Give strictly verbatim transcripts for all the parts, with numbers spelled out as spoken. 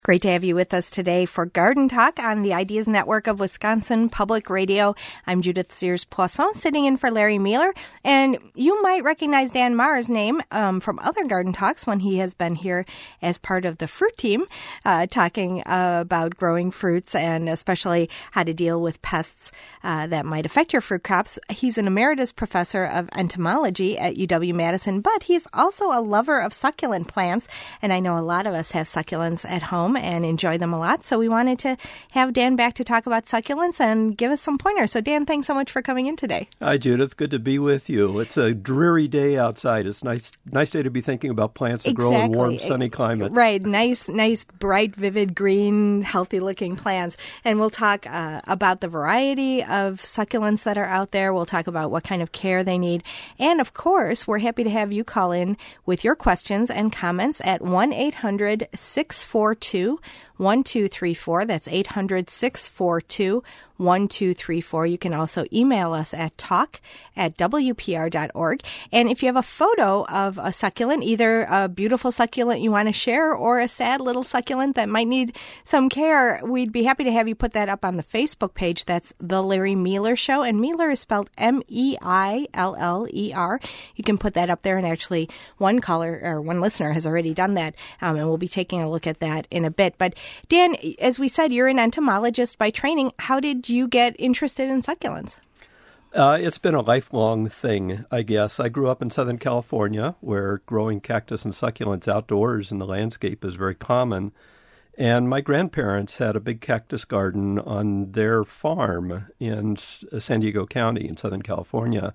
Great to have you with us today for Garden Talk on the Ideas Network of Wisconsin Public Radio. I'm Judith Sears-Poisson, sitting in for Larry Mueller. And you might recognize Dan Marr's name um, from other Garden Talks when he has been here as part of the fruit team, uh, talking uh, about growing fruits and especially how to deal with pests uh, that might affect your fruit crops. He's an emeritus professor of entomology at U W-Madison, but he's also a lover of succulent plants. And I know a lot of us have succulents at home and enjoy them a lot. So we wanted to have Dan back to talk about succulents and give us some pointers. So Dan, thanks so much for coming in today. Hi, Judith. Good to be with you. It's a dreary day outside. It's nice nice day to be thinking about plants that exactly. grow in warm, sunny climates. Right. Nice, nice, bright, vivid, green, healthy-looking plants. And we'll talk uh, about the variety of succulents that are out there. We'll talk about what kind of care they need. And, of course, we're happy to have you call in with your questions and comments at one eight hundred six four two one two three four. That's eight hundred six four two one two three four. You can also email us at talk at w p r dot org. And if you have a photo of a succulent, either a beautiful succulent you want to share or a sad little succulent that might need some care, we'd be happy to have you put that up on the Facebook page. That's The Larry Mueller Show. And Mueller is spelled M E I L L E R. You can put that up there. And actually, one caller or one listener has already done that. Um, and we'll be taking a look at that in a bit. But Dan, as we said, you're an entomologist by training. How did you get interested in succulents? Uh, it's been a lifelong thing, I guess. I grew up in Southern California, where growing cactus and succulents outdoors in the landscape is very common. And my grandparents had a big cactus garden on their farm in San Diego County in Southern California.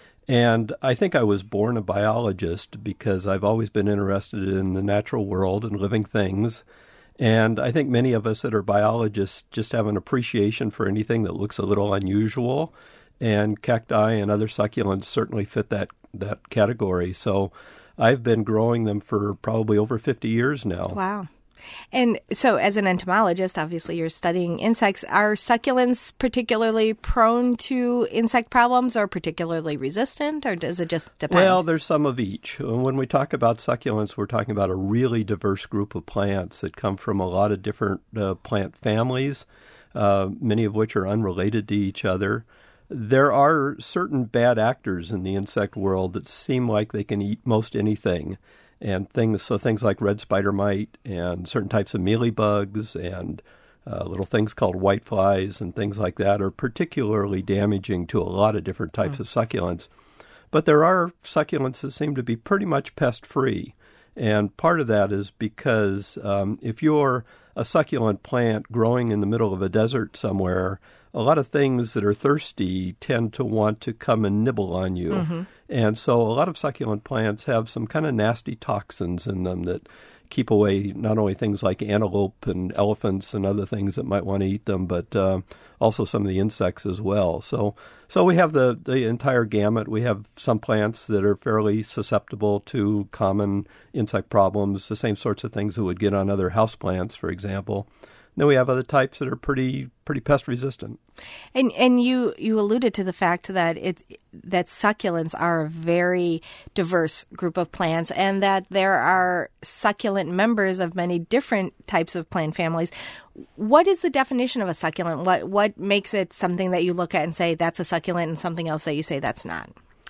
And I think I was born a biologist because I've always been interested in the natural world and living things. And I think many of us that are biologists just have an appreciation for anything that looks a little unusual. And cacti and other succulents certainly fit that, that category. So I've been growing them for probably over fifty years now. Wow. And so as an entomologist, obviously you're studying insects. Are succulents particularly prone to insect problems or particularly resistant, or does it just depend? Well, there's some of each. When we talk about succulents, we're talking about a really diverse group of plants that come from a lot of different uh, plant families, uh, many of which are unrelated to each other. There are certain bad actors in the insect world that seem like they can eat most anything. And things, so things like red spider mite and certain types of mealybugs and uh, little things called whiteflies and things like that are particularly damaging to a lot of different types mm. of succulents. But there are succulents that seem to be pretty much pest-free. And part of that is because um, if you're a succulent plant growing in the middle of a desert somewhere, a lot of things that are thirsty tend to want to come and nibble on you. Mm-hmm. And so a lot of succulent plants have some kind of nasty toxins in them that keep away not only things like antelope and elephants and other things that might want to eat them, but uh, also some of the insects as well. So so we have the, the entire gamut. We have some plants that are fairly susceptible to common insect problems, the same sorts of things that would get on other houseplants, for example. Then we have other types that are pretty pretty pest resistant. And and you, you alluded to the fact that it that succulents are a very diverse group of plants and that there are succulent members of many different types of plant families. What is the definition of a succulent? What what makes it something that you look at and say that's a succulent and something else that you say that's not?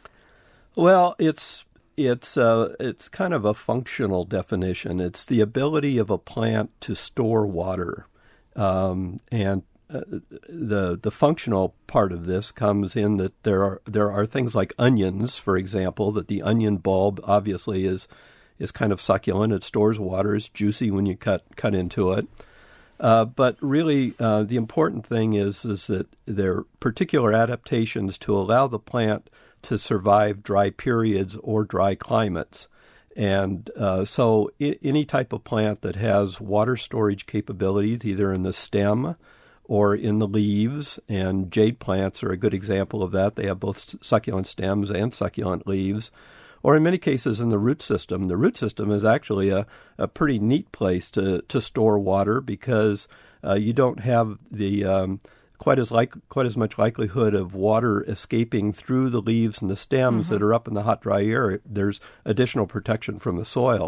Well, it's It's uh, it's kind of a functional definition. It's the ability of a plant to store water. Um, and uh, the the functional part of this comes in that there are there are things like onions, for example, that the onion bulb obviously is is kind of succulent. It stores water. It's juicy when you cut cut into it. Uh, but really, uh, the important thing is is that there are particular adaptations to allow the plant to survive dry periods or dry climates. And uh, so I- any type of plant that has water storage capabilities, either in the stem or in the leaves, and jade plants are a good example of that. They have both succulent stems and succulent leaves. Or in many cases in the root system. The root system is actually a, a pretty neat place to, to store water because uh, you don't have the um, quite as like quite as much likelihood of water escaping through the leaves and the stems mm-hmm. that are up in the hot, dry air. There's additional protection from the soil.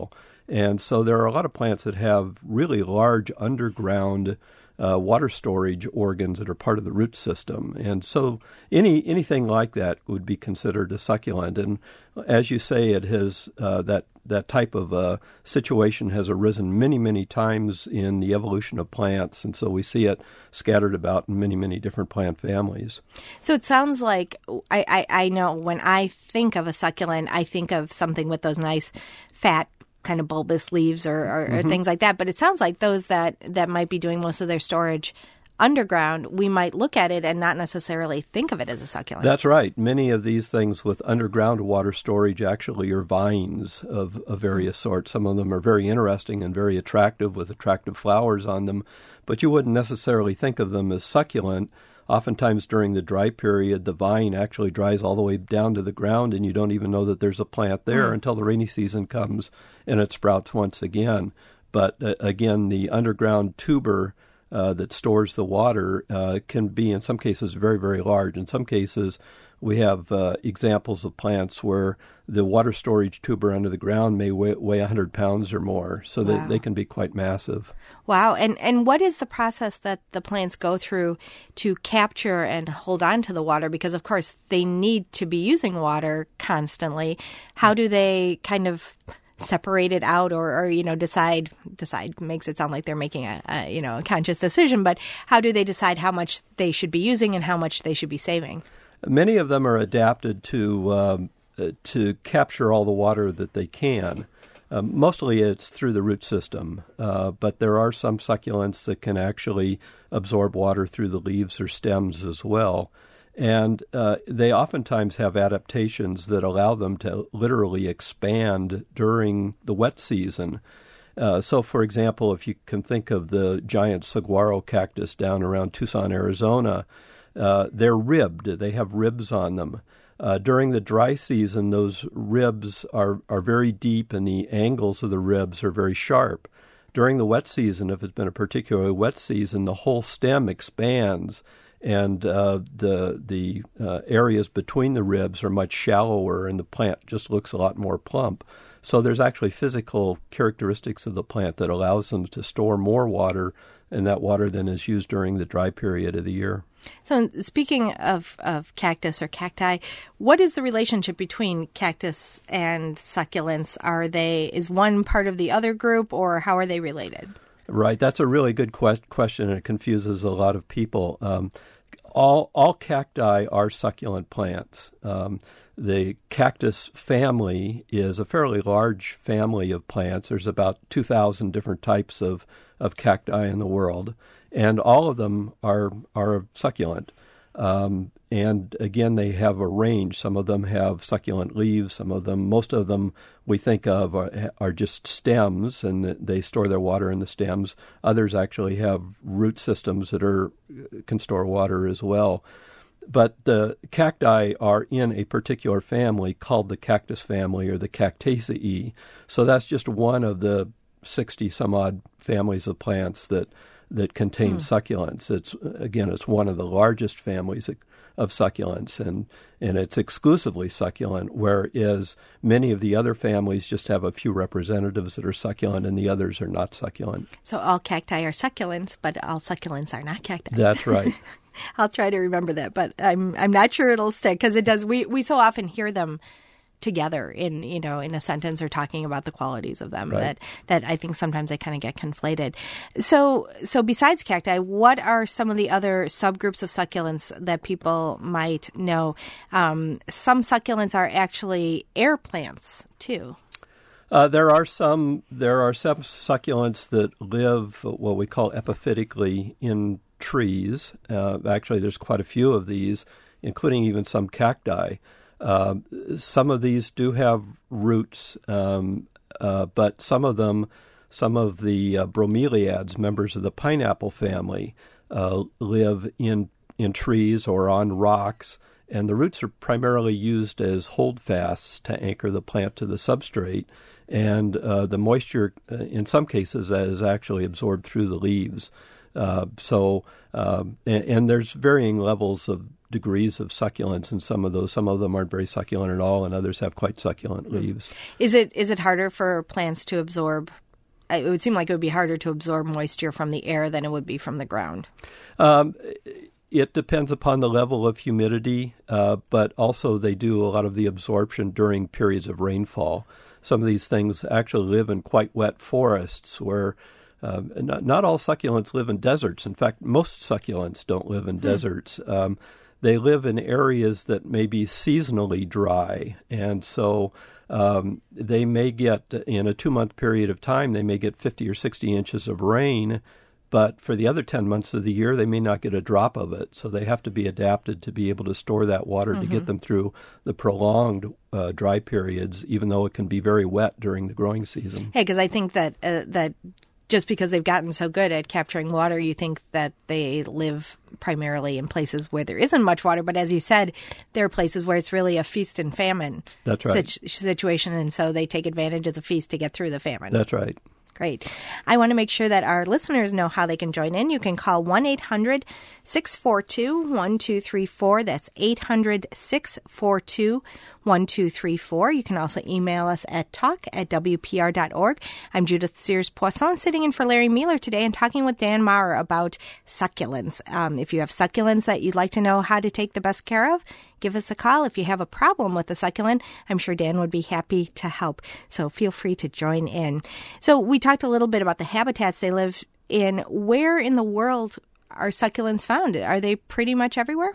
And so there are a lot of plants that have really large underground uh, water storage organs that are part of the root system. And so any anything like that would be considered a succulent. And as you say, it has uh, that that type of uh, situation has arisen many, many times in the evolution of plants. And so we see it scattered about in many, many different plant families. So it sounds like, I, I, I know when I think of a succulent, I think of something with those nice fat kind of bulbous leaves or, or, mm-hmm. or things like that. But it sounds like those that, that might be doing most of their storage underground, we might look at it and not necessarily think of it as a succulent. That's right. Many of these things with underground water storage actually are vines of, of various sorts. Some of them are very interesting and very attractive with attractive flowers on them, but you wouldn't necessarily think of them as succulent. Oftentimes during the dry period, the vine actually dries all the way down to the ground, and you don't even know that there's a plant there mm. until the rainy season comes and it sprouts once again. But uh, again, the underground tuber uh, that stores the water uh, can be, in some cases, very, very large. In some cases, we have uh, examples of plants where the water storage tuber under the ground may weigh, weigh one hundred pounds or more, so wow. that they can be quite massive. Wow. And and what is the process that the plants go through to capture and hold on to the water? Because, of course, they need to be using water constantly. How do they kind of separate it out or, or you know, decide, decide makes it sound like they're making a, a, you know, a conscious decision, but how do they decide how much they should be using and how much they should be saving? Many of them are adapted to um, uh, to capture all the water that they can. Um, mostly it's through the root system, uh, but there are some succulents that can actually absorb water through the leaves or stems as well. And uh, they oftentimes have adaptations that allow them to literally expand during the wet season. Uh, so, for example, if you can think of the giant saguaro cactus down around Tucson, Arizona, Uh, they're ribbed. They have ribs on them. Uh, during the dry season, those ribs are, are very deep and the angles of the ribs are very sharp. During the wet season, if it's been a particularly wet season, the whole stem expands and uh, the the uh, areas between the ribs are much shallower and the plant just looks a lot more plump. So there's actually physical characteristics of the plant that allows them to store more water, and that water then is used during the dry period of the year. So speaking of, of cactus or cacti, what is the relationship between cactus and succulents? Are they, is one part of the other group, or how are they related? Right. That's a really good que- question, and it confuses a lot of people. Um, all, all cacti are succulent plants. Um, the cactus family is a fairly large family of plants. There's about two thousand different types of, of cacti in the world. And all of them are are succulent. Um, and again, they have a range. Some of them have succulent leaves. Some of them, most of them we think of are, are just stems, and they store their water in the stems. Others actually have root systems that are can store water as well. But the cacti are in a particular family called the cactus family or the Cactaceae. So that's just one of the sixty some odd families of plants that that contain hmm. succulents. It's again, it's one of the largest families of succulents, and and it's exclusively succulent, whereas many of the other families just have a few representatives that are succulent, and the others are not succulent. So all cacti are succulents, but all succulents are not cacti. That's right. I'll try to remember that, but I'm I'm not sure it'll stick because it does. We we so often hear them together in, you know, in a sentence or talking about the qualities of them, right. that, that I think sometimes they kind of get conflated. So, so besides cacti, what are some of the other subgroups of succulents that people might know? Um, some succulents are actually air plants too. Uh, there are some, there are some succulents that live what we call epiphytically in trees. Uh, actually, there's quite a few of these, including even some cacti. Uh, some of these do have roots, um, uh, but some of them, some of the uh, bromeliads, members of the pineapple family, uh, live in in trees or on rocks, and the roots are primarily used as holdfasts to anchor the plant to the substrate, and uh, the moisture, uh, in some cases, is actually absorbed through the leaves. Uh, so, um, and, and there's varying levels of degrees of succulence in some of those. Some of them aren't very succulent at all, and others have quite succulent leaves. Is it is it harder for plants to absorb? It would seem like it would be harder to absorb moisture from the air than it would be from the ground. Um, it depends upon the level of humidity, uh, but also they do a lot of the absorption during periods of rainfall. Some of these things actually live in quite wet forests where um, not, not all succulents live in deserts. In fact, most succulents don't live in hmm. deserts. Um, they live in areas that may be seasonally dry, and so um, they may get, in a two-month period of time, they may get fifty or sixty inches of rain, but for the other ten months of the year, they may not get a drop of it. So they have to be adapted to be able to store that water mm-hmm. to get them through the prolonged uh, dry periods, even though it can be very wet during the growing season. Hey, because I think that uh, that just because they've gotten so good at capturing water, you think that they live primarily in places where there isn't much water. But as you said, there are places where it's really a feast and famine That's right. situ- situation, and so they take advantage of the feast to get through the famine. That's right. Great. I want to make sure that our listeners know how they can join in. You can call one eight hundred six four two one two three four. That's eight hundred six four two one two three four. You can also email us at talk at w p r dot org. I'm Judith Sears-Poisson, sitting in for Larry Mueller today and talking with Dan Maurer about succulents. Um, if you have succulents that you'd like to know how to take the best care of, give us a call. If you have a problem with a succulent, I'm sure Dan would be happy to help. So feel free to join in. So we talked a little bit about the habitats they live in. Where in the world are succulents found? Are they pretty much everywhere?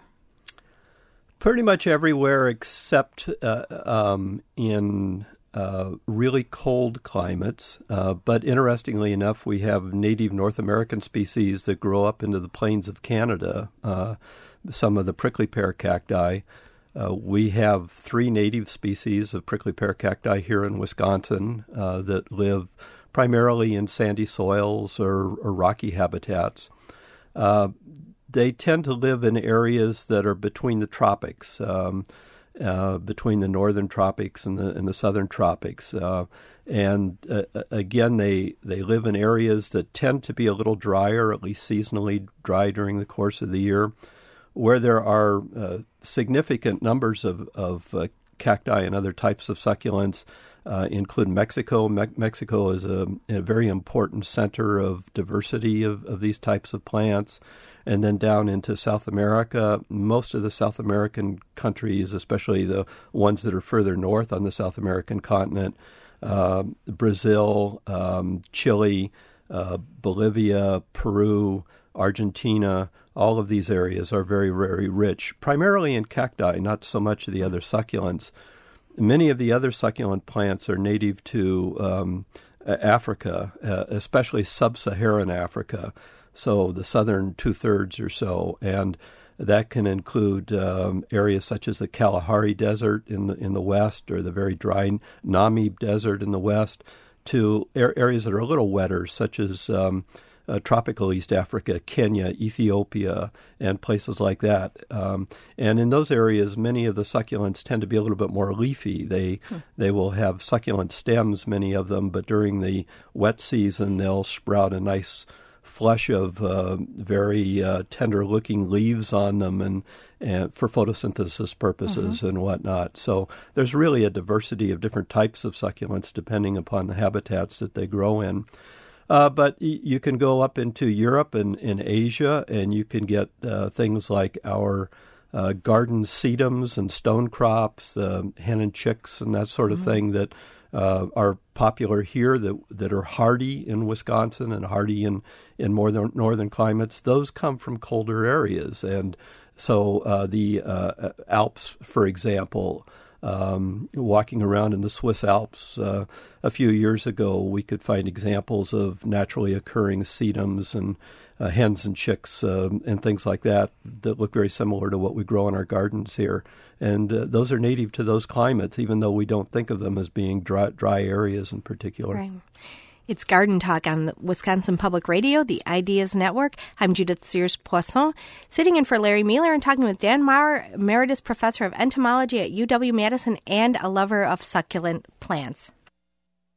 Pretty much everywhere except uh, um, in uh, really cold climates. Uh, but interestingly enough, we have native North American species that grow up into the plains of Canada, uh, some of the prickly pear cacti. Uh, we have three native species of prickly pear cacti here in Wisconsin uh, that live primarily in sandy soils or, or rocky habitats. Uh, They tend to live in areas that are between the tropics, um, uh, between the northern tropics and the, and the southern tropics. Uh, and uh, again, they, they live in areas that tend to be a little drier, at least seasonally dry during the course of the year, where there are uh, significant numbers of, of uh, cacti and other types of succulents, uh, include Mexico. Me- Mexico is a, a very important center of diversity of, of these types of plants. And then down into South America, most of the South American countries, especially the ones that are further north on the South American continent, uh, Brazil, um, Chile, uh, Bolivia, Peru, Argentina, all of these areas are very, very rich, primarily in cacti, not so much of the other succulents. Many of the other succulent plants are native to um, Africa, uh, especially sub-Saharan Africa. So the southern two-thirds or so, and that can include um, areas such as the Kalahari Desert in the in the west, or the very dry Namib Desert in the west, to er- areas that are a little wetter, such as um, uh, tropical East Africa, Kenya, Ethiopia, and places like that. Um, and in those areas, many of the succulents tend to be a little bit more leafy. They hmm. they will have succulent stems, many of them, but during the wet season, they'll sprout a nice flush of uh, very uh, tender-looking leaves on them, and, and for photosynthesis purposes mm-hmm. and whatnot. So there's really a diversity of different types of succulents depending upon the habitats that they grow in. Uh, but y- you can go up into Europe and in Asia, and you can get uh, things like our uh, garden sedums and stone crops, uh, hen and chicks, and that sort of mm-hmm. thing that Uh, are popular here, that that are hardy in Wisconsin and hardy in, in more northern, northern climates. Those come from colder areas. And so uh, the uh, Alps, for example, um, walking around in the Swiss Alps uh, a few years ago, we could find examples of naturally occurring sedums and uh, hens and chicks um, and things like that that look very similar to what we grow in our gardens here. And uh, those are native to those climates, even though we don't think of them as being dry, dry areas in particular. Right. It's Garden Talk on the Wisconsin Public Radio, the Ideas Network. I'm Judith Sears-Poisson, sitting in for Larry Mueller and talking with Dan Maurer, Emeritus Professor of Entomology at U W Madison and a lover of succulent plants.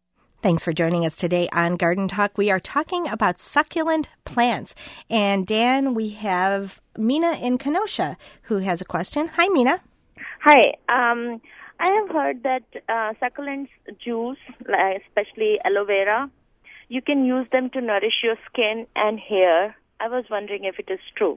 Thanks for joining us today on Garden Talk. We are talking about succulent plants. And Dan, we have Mina in Kenosha who has a question. Hi, Mina. Hi. Um, I have heard that uh, succulent juice, like especially aloe vera, you can use them to nourish your skin and hair. I was wondering if it is true.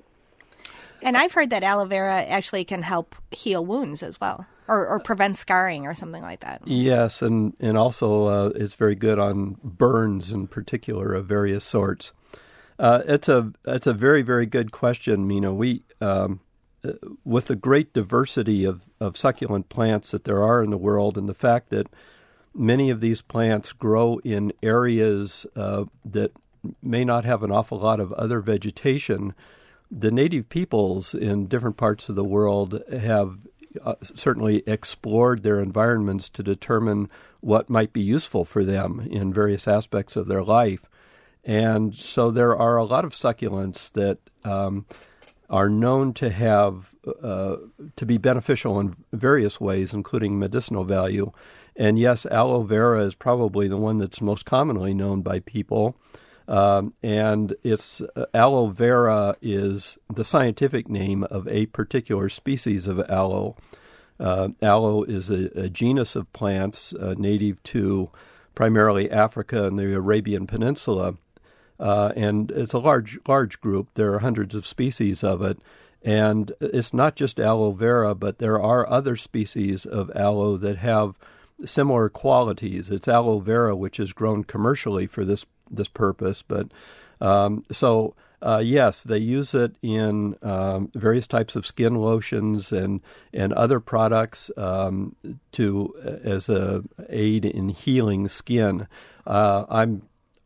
And I've heard that aloe vera actually can help heal wounds as well, or, or prevent scarring or something like that. Yes, and, and also uh, it's very good on burns in particular of various sorts. Uh, it's a it's a very, very good question, Mina. We, um, with the great diversity of, of succulent plants that there are in the world, and the fact that many of these plants grow in areas uh, that may not have an awful lot of other vegetation, the native peoples in different parts of the world have uh, certainly explored their environments to determine what might be useful for them in various aspects of their life. And so there are a lot of succulents that um, are known to have uh, to be beneficial in various ways, including medicinal value. And yes, aloe vera is probably the one that's most commonly known by people. Um, and it's uh, aloe vera is the scientific name of a particular species of aloe. Uh, aloe is a, a genus of plants uh, native to primarily Africa and the Arabian Peninsula. Uh, and it's a large, large group. There are hundreds of species of it. And it's not just aloe vera, but there are other species of aloe that have similar qualities. It's aloe vera, which is grown commercially for this this purpose. But um, so, uh, yes, they use it in um, various types of skin lotions and and other products um, to as a aid in healing skin. Uh, I'm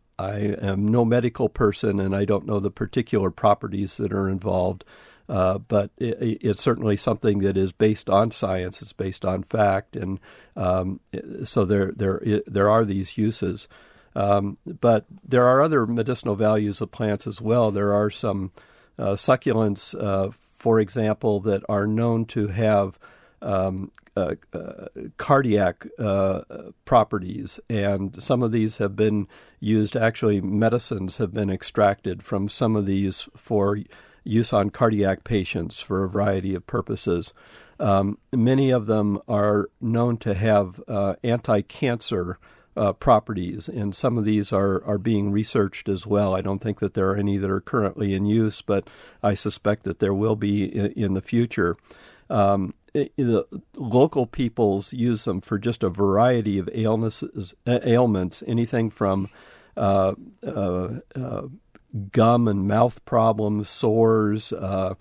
I am no medical person, and I don't know the particular properties that are involved. Uh, but it, it's certainly something that is based on science. It's based on fact, and um, so there, there, there are these uses. Um, but there are other medicinal values of plants as well. There are some uh, succulents, uh, for example, that are known to have um, uh, uh, cardiac uh, properties, and some of these have been used. Actually, medicines have been extracted from some of these for use on cardiac patients for a variety of purposes. Um, many of them are known to have uh, anti-cancer uh, properties, and some of these are, are being researched as well. I don't think that there are any that are currently in use, but I suspect that there will be in, in the future. Um, it, the local peoples use them for just a variety of illnesses, ailments, anything from uh, uh, uh, gum and mouth problems, sores, uh,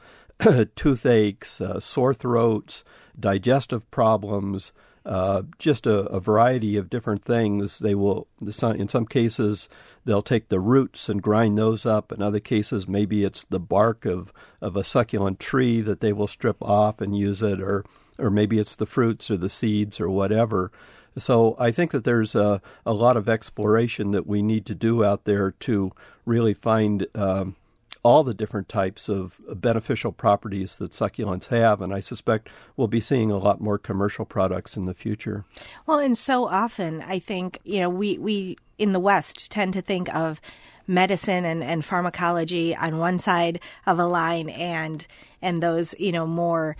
toothaches, uh, sore throats, digestive problems, uh, just a, a variety of different things. They will, in some cases, they'll take the roots and grind those up. In other cases, maybe it's the bark of, of a succulent tree that they will strip off and use it, or or maybe it's the fruits or the seeds or whatever. So I think that there's a, a lot of exploration that we need to do out there to really find um, all the different types of beneficial properties that succulents have, and I suspect we'll be seeing a lot more commercial products in the future. Well, and so often I think, you know, we, we in the West tend to think of medicine and, and pharmacology on one side of a line, and and those, you know, more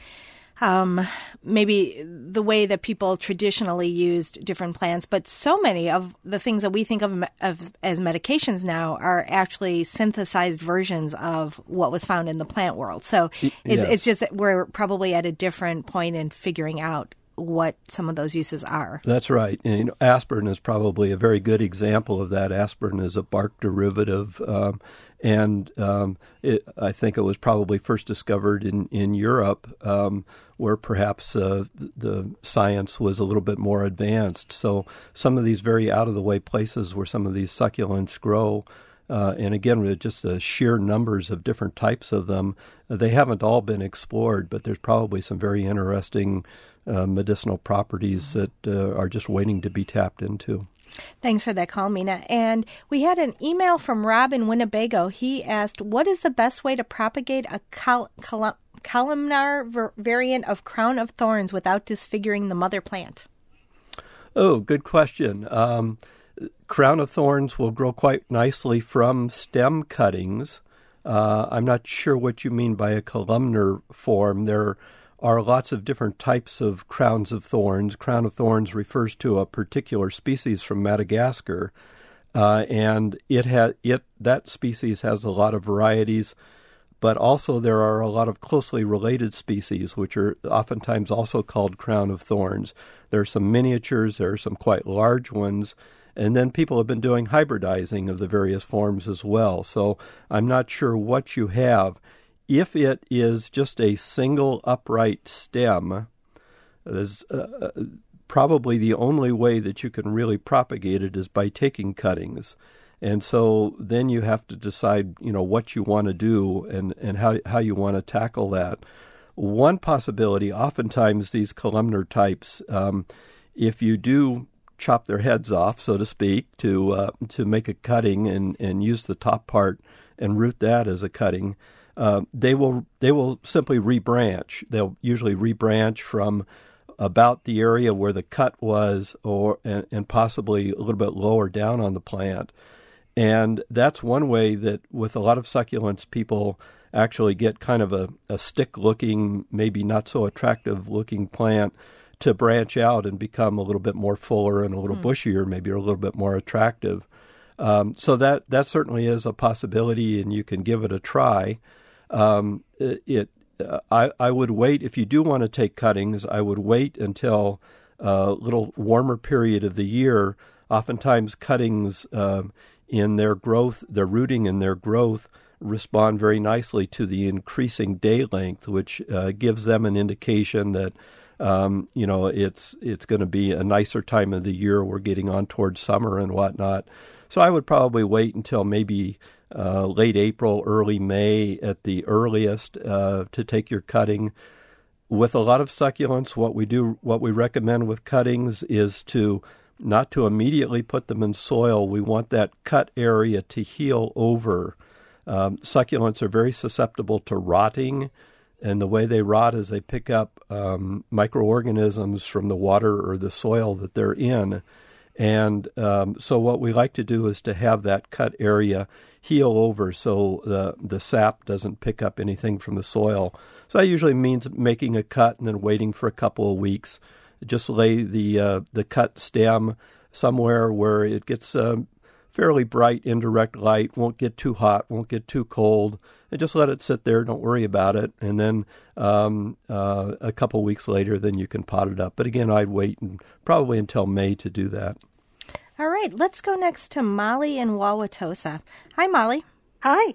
Um, maybe the way that people traditionally used different plants, but so many of the things that we think of, of as medications now are actually synthesized versions of what was found in the plant world. So it's, yes. it's just that we're probably at a different point in figuring out what some of those uses are. That's right. And, you know, aspirin is probably a very good example of that. Aspirin is a bark derivative, um, and um, it, I think it was probably first discovered in, in Europe, um, where perhaps uh, the science was a little bit more advanced. So some of these very out-of-the-way places where some of these succulents grow, uh, and again, with just the sheer numbers of different types of them, they haven't all been explored, but there's probably some very interesting uh, medicinal properties that uh, are just waiting to be tapped into. Thanks for that call, Mina. And we had an email from Rob in Winnebago. He asked, what is the best way to propagate a col- col- columnar ver- variant of crown of thorns without disfiguring the mother plant? Oh, good question. Um, crown of thorns will grow quite nicely from stem cuttings. Uh, I'm not sure what you mean by a columnar form. There are lots of different types of crowns of thorns. Crown of thorns refers to a particular species from Madagascar, uh, and it ha- it that species has a lot of varieties, but also there are a lot of closely related species, which are oftentimes also called crown of thorns. There are some miniatures, there are some quite large ones, and then people have been doing hybridizing of the various forms as well. So I'm not sure what you have. If it is just a single upright stem, there's uh, probably the only way that you can really propagate it is by taking cuttings. And so then you have to decide, you know, what you want to do and, and how, how you want to tackle that. One possibility, oftentimes these columnar types, um, if you do chop their heads off, so to speak, to uh, to make a cutting and, and use the top part and root that as a cutting, uh, they will they will simply rebranch. They'll usually rebranch from about the area where the cut was, or and, and possibly a little bit lower down on the plant. And that's one way that with a lot of succulents, people actually get kind of a, a stick-looking, maybe not so attractive-looking plant to branch out and become a little bit more fuller and a little mm. bushier, maybe a little bit more attractive. Um, so that, that certainly is a possibility, and you can give it a try. Um, it, it uh, I, I would wait, if you do want to take cuttings, I would wait until a little warmer period of the year. Oftentimes cuttings uh, in their growth, their rooting and their growth respond very nicely to the increasing day length, which uh, gives them an indication that Um, you know, it's it's going to be a nicer time of the year. We're getting on towards summer and whatnot. So I would probably wait until maybe uh, late April, early May at the earliest uh, to take your cutting. With a lot of succulents, what we do, what we recommend with cuttings is to not to immediately put them in soil. We want that cut area to heal over. Um, succulents are very susceptible to rotting. And the way they rot is they pick up um, microorganisms from the water or the soil that they're in. And um, so what we like to do is to have that cut area heal over so the, the sap doesn't pick up anything from the soil. So that usually means making a cut and then waiting for a couple of weeks. Just lay the, uh, the cut stem somewhere where it gets uh, fairly bright indirect light, won't get too hot, won't get too cold, and just let it sit there. Don't worry about it. And then um, uh, a couple weeks later, then you can pot it up. But again, I'd wait and probably until May to do that. All right, let's go next to Molly in Wauwatosa. Hi, Molly. Hi.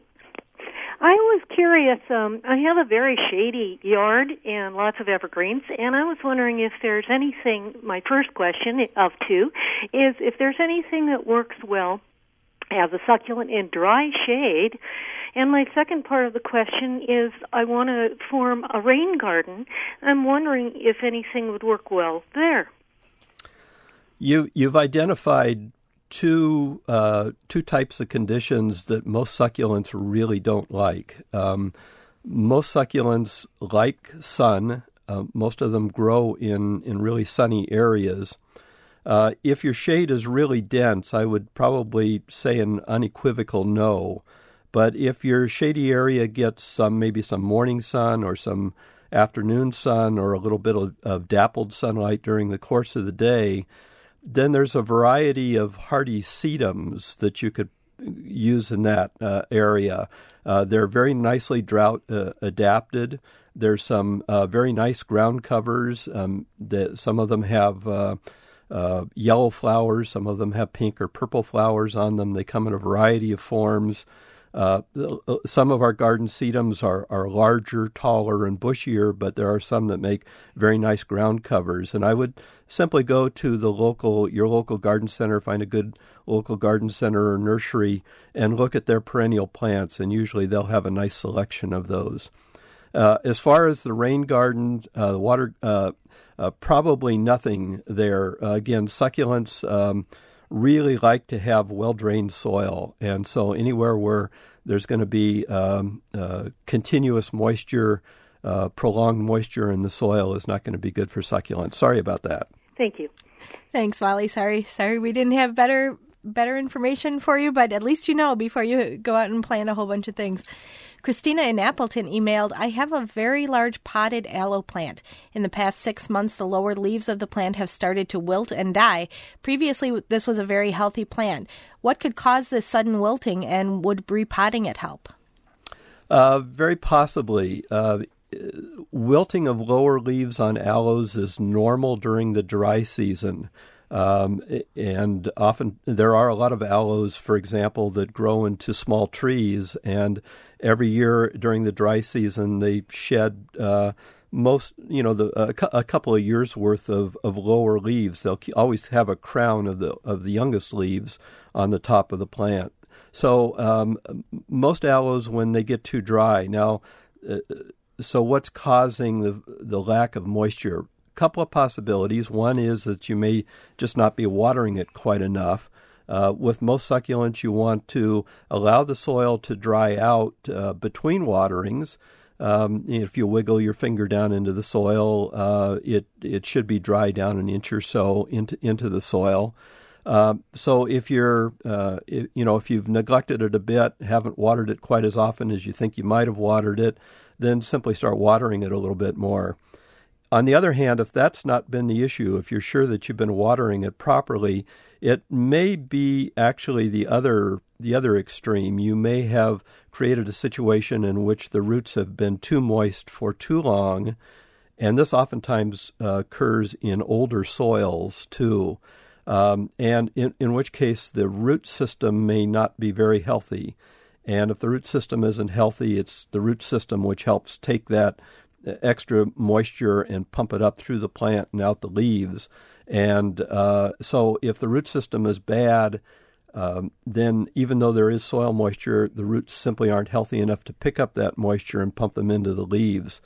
I was curious. Um, I have a very shady yard and lots of evergreens, and I was wondering if there's anything, my first question of two, is if there's anything that works well as a succulent in dry shade. And my second part of the question is I want to form a rain garden. I'm wondering if anything would work well there. You, you've identified two uh, two types of conditions that most succulents really don't like. Um, most succulents like sun. Uh, most of them grow in, in really sunny areas. Uh, if your shade is really dense, I would probably say an unequivocal no. But if your shady area gets some, maybe some morning sun or some afternoon sun or a little bit of, of dappled sunlight during the course of the day, then there's a variety of hardy sedums that you could use in that uh, area. Uh, they're very nicely drought uh, adapted. There's some uh, very nice ground covers. Um, that some of them have uh, uh, yellow flowers. Some of them have pink or purple flowers on them. They come in a variety of forms. Uh, some of our garden sedums are, are larger, taller, and bushier, but there are some that make very nice ground covers. And I would simply go to the local, your local garden center, find a good local garden center or nursery, and look at their perennial plants, and usually they'll have a nice selection of those. Uh, as far as the rain garden, uh, the water, uh, uh, probably nothing there. Uh, again, succulents um, really like to have well-drained soil, and so anywhere where there's going to be um, uh, continuous moisture, uh, prolonged moisture in the soil is not going to be good for succulents. Sorry about that. Thank you. Thanks, Molly. Sorry, sorry we didn't have better better information for you, but at least you know before you go out and plant a whole bunch of things. Christina in Appleton emailed, I have a very large potted aloe plant. In the past six months, the lower leaves of the plant have started to wilt and die. Previously, this was a very healthy plant. What could cause this sudden wilting, and would repotting it help? Uh, very possibly. Uh, wilting of lower leaves on aloes is normal during the dry season. Um, and often there are a lot of aloes, for example, that grow into small trees, and every year during the dry season they shed uh, most, you know, the a, a couple of years worth of, of lower leaves. They'll always have a crown of the of the youngest leaves on the top of the plant. So um, most aloes, when they get too dry, now, uh, so what's causing the the lack of moisture? Couple of possibilities. One is that you may just not be watering it quite enough. Uh, with most succulents, you want to allow the soil to dry out uh, between waterings. Um, if you wiggle your finger down into the soil, uh, it it should be dry down an inch or so into into the soil. Uh, so if you're, uh, if, you know, if you've neglected it a bit, haven't watered it quite as often as you think you might have watered it, then simply start watering it a little bit more. On the other hand, if that's not been the issue, if you're sure that you've been watering it properly, it may be actually the other the other extreme. You may have created a situation in which the roots have been too moist for too long, and this oftentimes uh, occurs in older soils too, um, and in, in which case the root system may not be very healthy. And if the root system isn't healthy, it's the root system which helps take that extra moisture and pump it up through the plant and out the leaves. And uh, so if the root system is bad, um, then even though there is soil moisture, the roots simply aren't healthy enough to pick up that moisture and pump them into the leaves.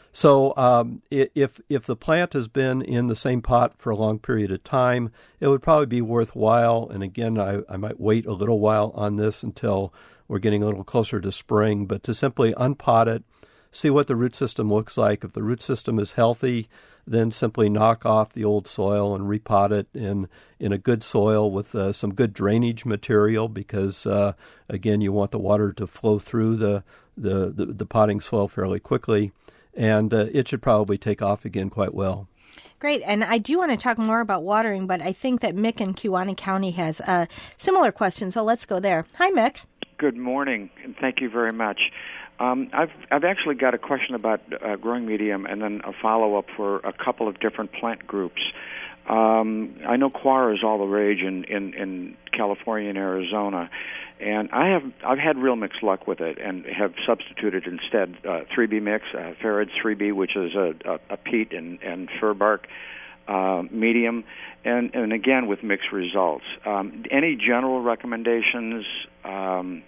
So um, if if the plant has been in the same pot for a long period of time, it would probably be worthwhile. And again, I, I might wait a little while on this until we're getting a little closer to spring, but to simply unpot it, see what the root system looks like. If the root system is healthy, then simply knock off the old soil and repot it in, in a good soil with uh, some good drainage material because, uh, again, you want the water to flow through the, the, the, the potting soil fairly quickly, and uh, it should probably take off again quite well. Great. And I do want to talk more about watering, but I think that Mick in Kewaunee County has a similar question, so let's go there. Hi, Mick. Good morning, and thank you very much. Um, I've I've actually got a question about uh, growing medium and then a follow-up for a couple of different plant groups. Um, I know coir is all the rage in, in, in California and Arizona, and I have I've had real mixed luck with it and have substituted instead uh, three B mix, uh, Farad's three B, which is a, a, a peat and, and fir bark uh, medium, and, and again with mixed results. Um, any general recommendations? Um,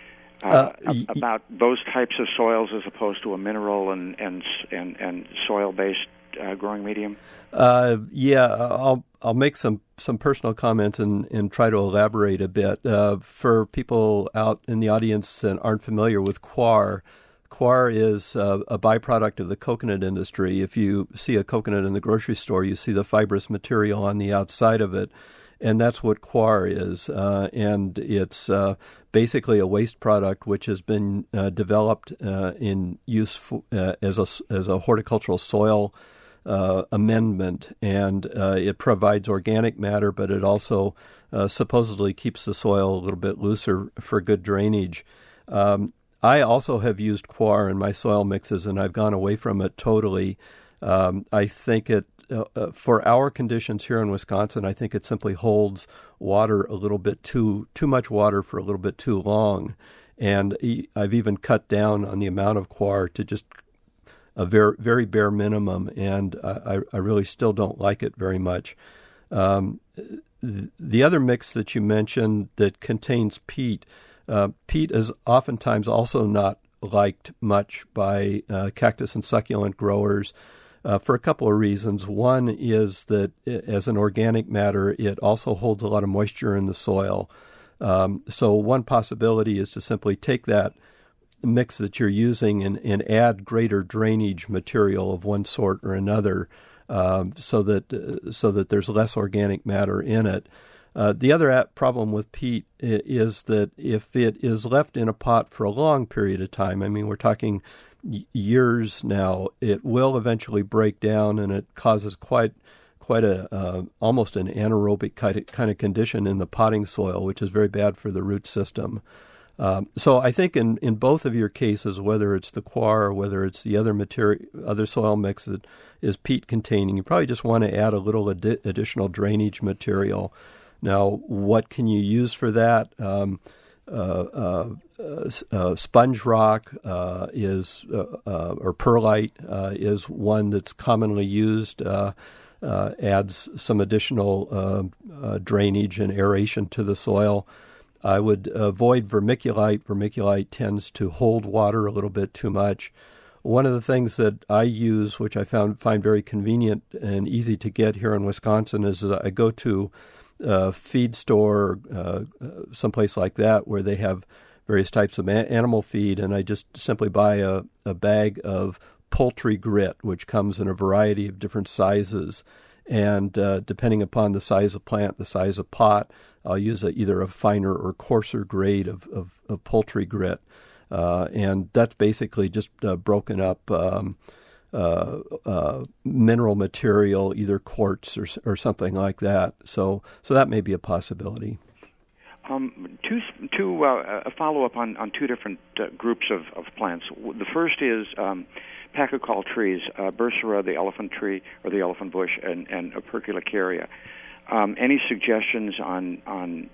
Uh, uh, about those types of soils as opposed to a mineral and and and, and soil-based uh, growing medium? Uh, yeah, I'll I'll make some, some personal comments and, and try to elaborate a bit. Uh, for people out in the audience that aren't familiar with coir, coir is uh, a byproduct of the coconut industry. If you see a coconut in the grocery store, you see the fibrous material on the outside of it. And that's what coir is, uh, and it's uh, basically a waste product which has been uh, developed uh, in use for, uh, as a as a horticultural soil uh, amendment, and uh, it provides organic matter, but it also uh, supposedly keeps the soil a little bit looser for good drainage. Um, I also have used coir in my soil mixes, and I've gone away from it totally. Um, I think it. Uh, for our conditions here in Wisconsin, I think it simply holds water a little bit too too much water for a little bit too long, and I've even cut down on the amount of coir to just a very very bare minimum, and I, I really still don't like it very much. Um, the other mix that you mentioned that contains peat, uh, peat is oftentimes also not liked much by uh, cactus and succulent growers. Uh, for a couple of reasons. One is that as an organic matter, it also holds a lot of moisture in the soil. Um, so one possibility is to simply take that mix that you're using and, and add greater drainage material of one sort or another, um, so that uh, so that there's less organic matter in it. Uh, the other at- problem with peat I- is that if it is left in a pot for a long period of time, I mean, we're talking y- years now, it will eventually break down, and it causes quite quite a uh, almost an anaerobic kind of, kind of condition in the potting soil, which is very bad for the root system. Um, so I think in, in both of your cases, whether it's the coir or whether it's the other material, other soil mix that is peat containing, you probably just want to add a little adi- additional drainage material. Now, what can you use for that? Um, uh, uh, uh, uh, sponge rock uh, is, uh, uh, or perlite uh, is one that's commonly used. Uh, uh, adds some additional uh, uh, drainage and aeration to the soil. I would avoid vermiculite. Vermiculite tends to hold water a little bit too much. One of the things that I use, which I found find very convenient and easy to get here in Wisconsin, is that I go to a feed store, uh, someplace like that, where they have various types of a- animal feed, and I just simply buy a, a bag of poultry grit, which comes in a variety of different sizes. And uh, depending upon the size of plant, the size of pot, I'll use a, either a finer or coarser grade of, of, of poultry grit. Uh, and that's basically just uh, broken up um, uh, uh, mineral material, either quartz or, or something like that. So so that may be a possibility. Um, two, two, uh, a follow-up on, on two different uh, groups of, of plants. The first is um, Pachycol trees, uh, Bursera, the elephant tree, or the elephant bush, and, and Operculacaria. Um, any suggestions on on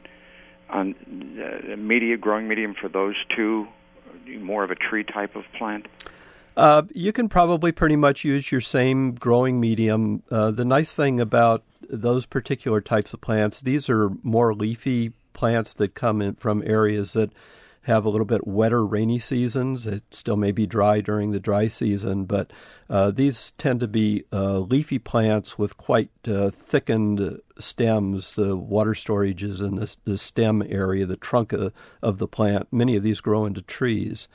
on uh, media, growing medium for those two, more of a tree type of plant? Uh, you can probably pretty much use your same growing medium. Uh, the nice thing about those particular types of plants, these are more leafy plants that come in from areas that have a little bit wetter rainy seasons. It still may be dry during the dry season, but uh, these tend to be uh, leafy plants with quite uh, thickened stems. The water storage is in the, the stem area, the trunk of, of the plant. Many of these grow into trees.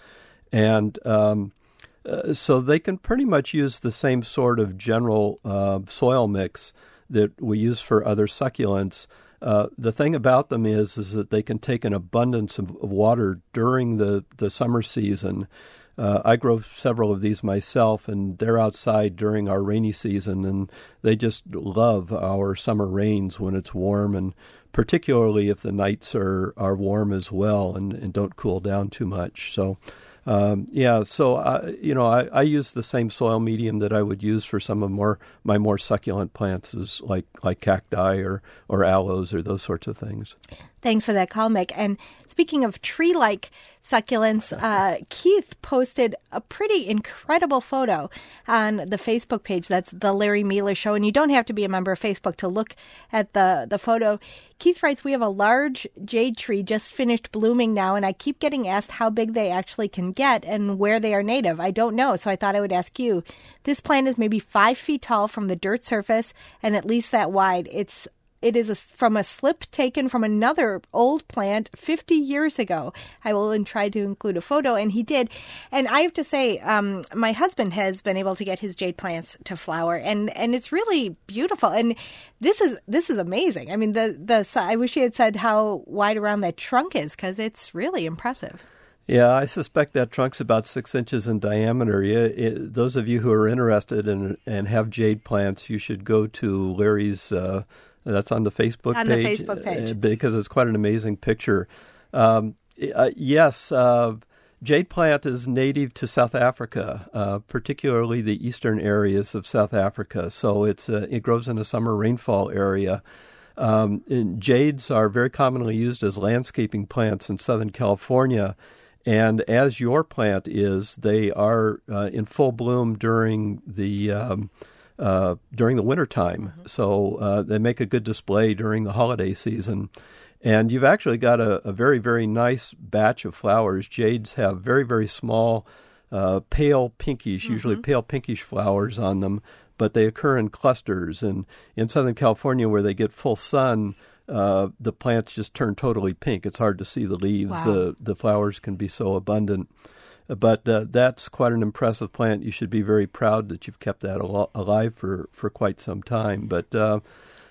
And um, uh, so they can pretty much use the same sort of general uh, soil mix that we use for other succulents. Uh, the thing about them is is that they can take an abundance of, of water during the, the summer season. Uh, I grow several of these myself, and they're outside during our rainy season, and they just love our summer rains when it's warm, and particularly if the nights are, are warm as well and, and don't cool down too much. So, um, yeah, so, I, you know, I, I use the same soil medium that I would use for some of more my more succulent plants, is like, like cacti or, or aloes or those sorts of things. Thanks for that call, Mick. And speaking of tree-like succulents, uh, Keith posted a pretty incredible photo on the Facebook page. That's the Larry Mealer Show. And you don't have to be a member of Facebook to look at the, the photo. Keith writes, we have a large jade tree just finished blooming now, and I keep getting asked how big they actually can get and where they are native. I don't know, so I thought I would ask you. This plant is maybe five feet tall from the dirt surface and at least that wide. It's It is a, from a slip taken from another old plant fifty years ago. I will try to include a photo, and he did. And I have to say, um, my husband has been able to get his jade plants to flower, and, and it's really beautiful. And this is this is amazing. I mean, the the I wish he had said how wide around that trunk is, because it's really impressive. Yeah, I suspect that trunk's about six inches in diameter. Yeah, it, those of you who are interested in, and have jade plants, you should go to Larry's. Uh, That's on the Facebook on page. On the Facebook page. Uh, because it's quite an amazing picture. Um, uh, yes, uh, jade plant is native to South Africa, uh, particularly the eastern areas of South Africa. So it's uh, it grows in a summer rainfall area. Um, jades are very commonly used as landscaping plants in Southern California. And as your plant is, they are uh, in full bloom during the um, Uh, during the wintertime. Mm-hmm. So uh, they make a good display during the holiday season. And you've actually got a, a very, very nice batch of flowers. Jades have very, very small, uh, pale pinkish, mm-hmm. usually pale pinkish flowers on them, but they occur in clusters. And in Southern California, where they get full sun, uh, the plants just turn totally pink. It's hard to see the leaves. Wow. Uh, the flowers can be so abundant. But uh, that's quite an impressive plant. You should be very proud that you've kept that al- alive for, for quite some time. But uh,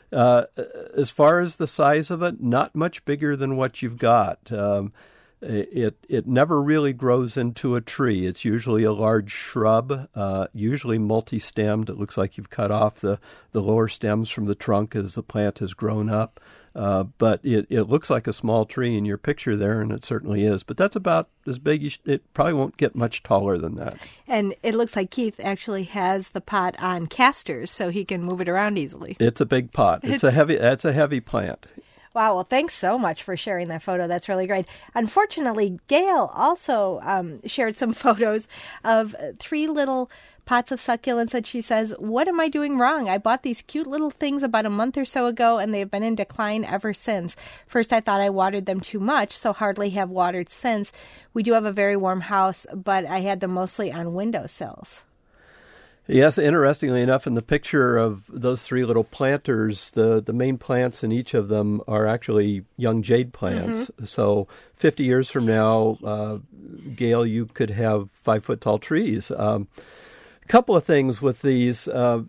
Uh, as far as the size of it, not much bigger than what you've got. Um, it it never really grows into a tree. It's usually a large shrub, uh, usually multi-stemmed. It looks like you've cut off the, the lower stems from the trunk as the plant has grown up. Uh, but it, it looks like a small tree in your picture there, and it certainly is. But that's about as big. You sh- it probably won't get much taller than that. And it looks like Keith actually has the pot on casters, so he can move it around easily. It's a big pot. It's, it's a heavy. It's a heavy plant. Wow. Well, thanks so much for sharing that photo. That's really great. Unfortunately, Gail also um, shared some photos of three little pots of succulents that she says, what am I doing wrong? I bought these cute little things about a month or so ago, and they've been in decline ever since. First, I thought I watered them too much, so hardly have watered since. We do have a very warm house, but I had them mostly on windowsills. Yes, interestingly enough, in the picture of those three little planters, the, the main plants in each of them are actually young jade plants. Mm-hmm. So fifty years from now, uh, Gail, you could have five-foot-tall trees. Um, a couple of things with these. Uh,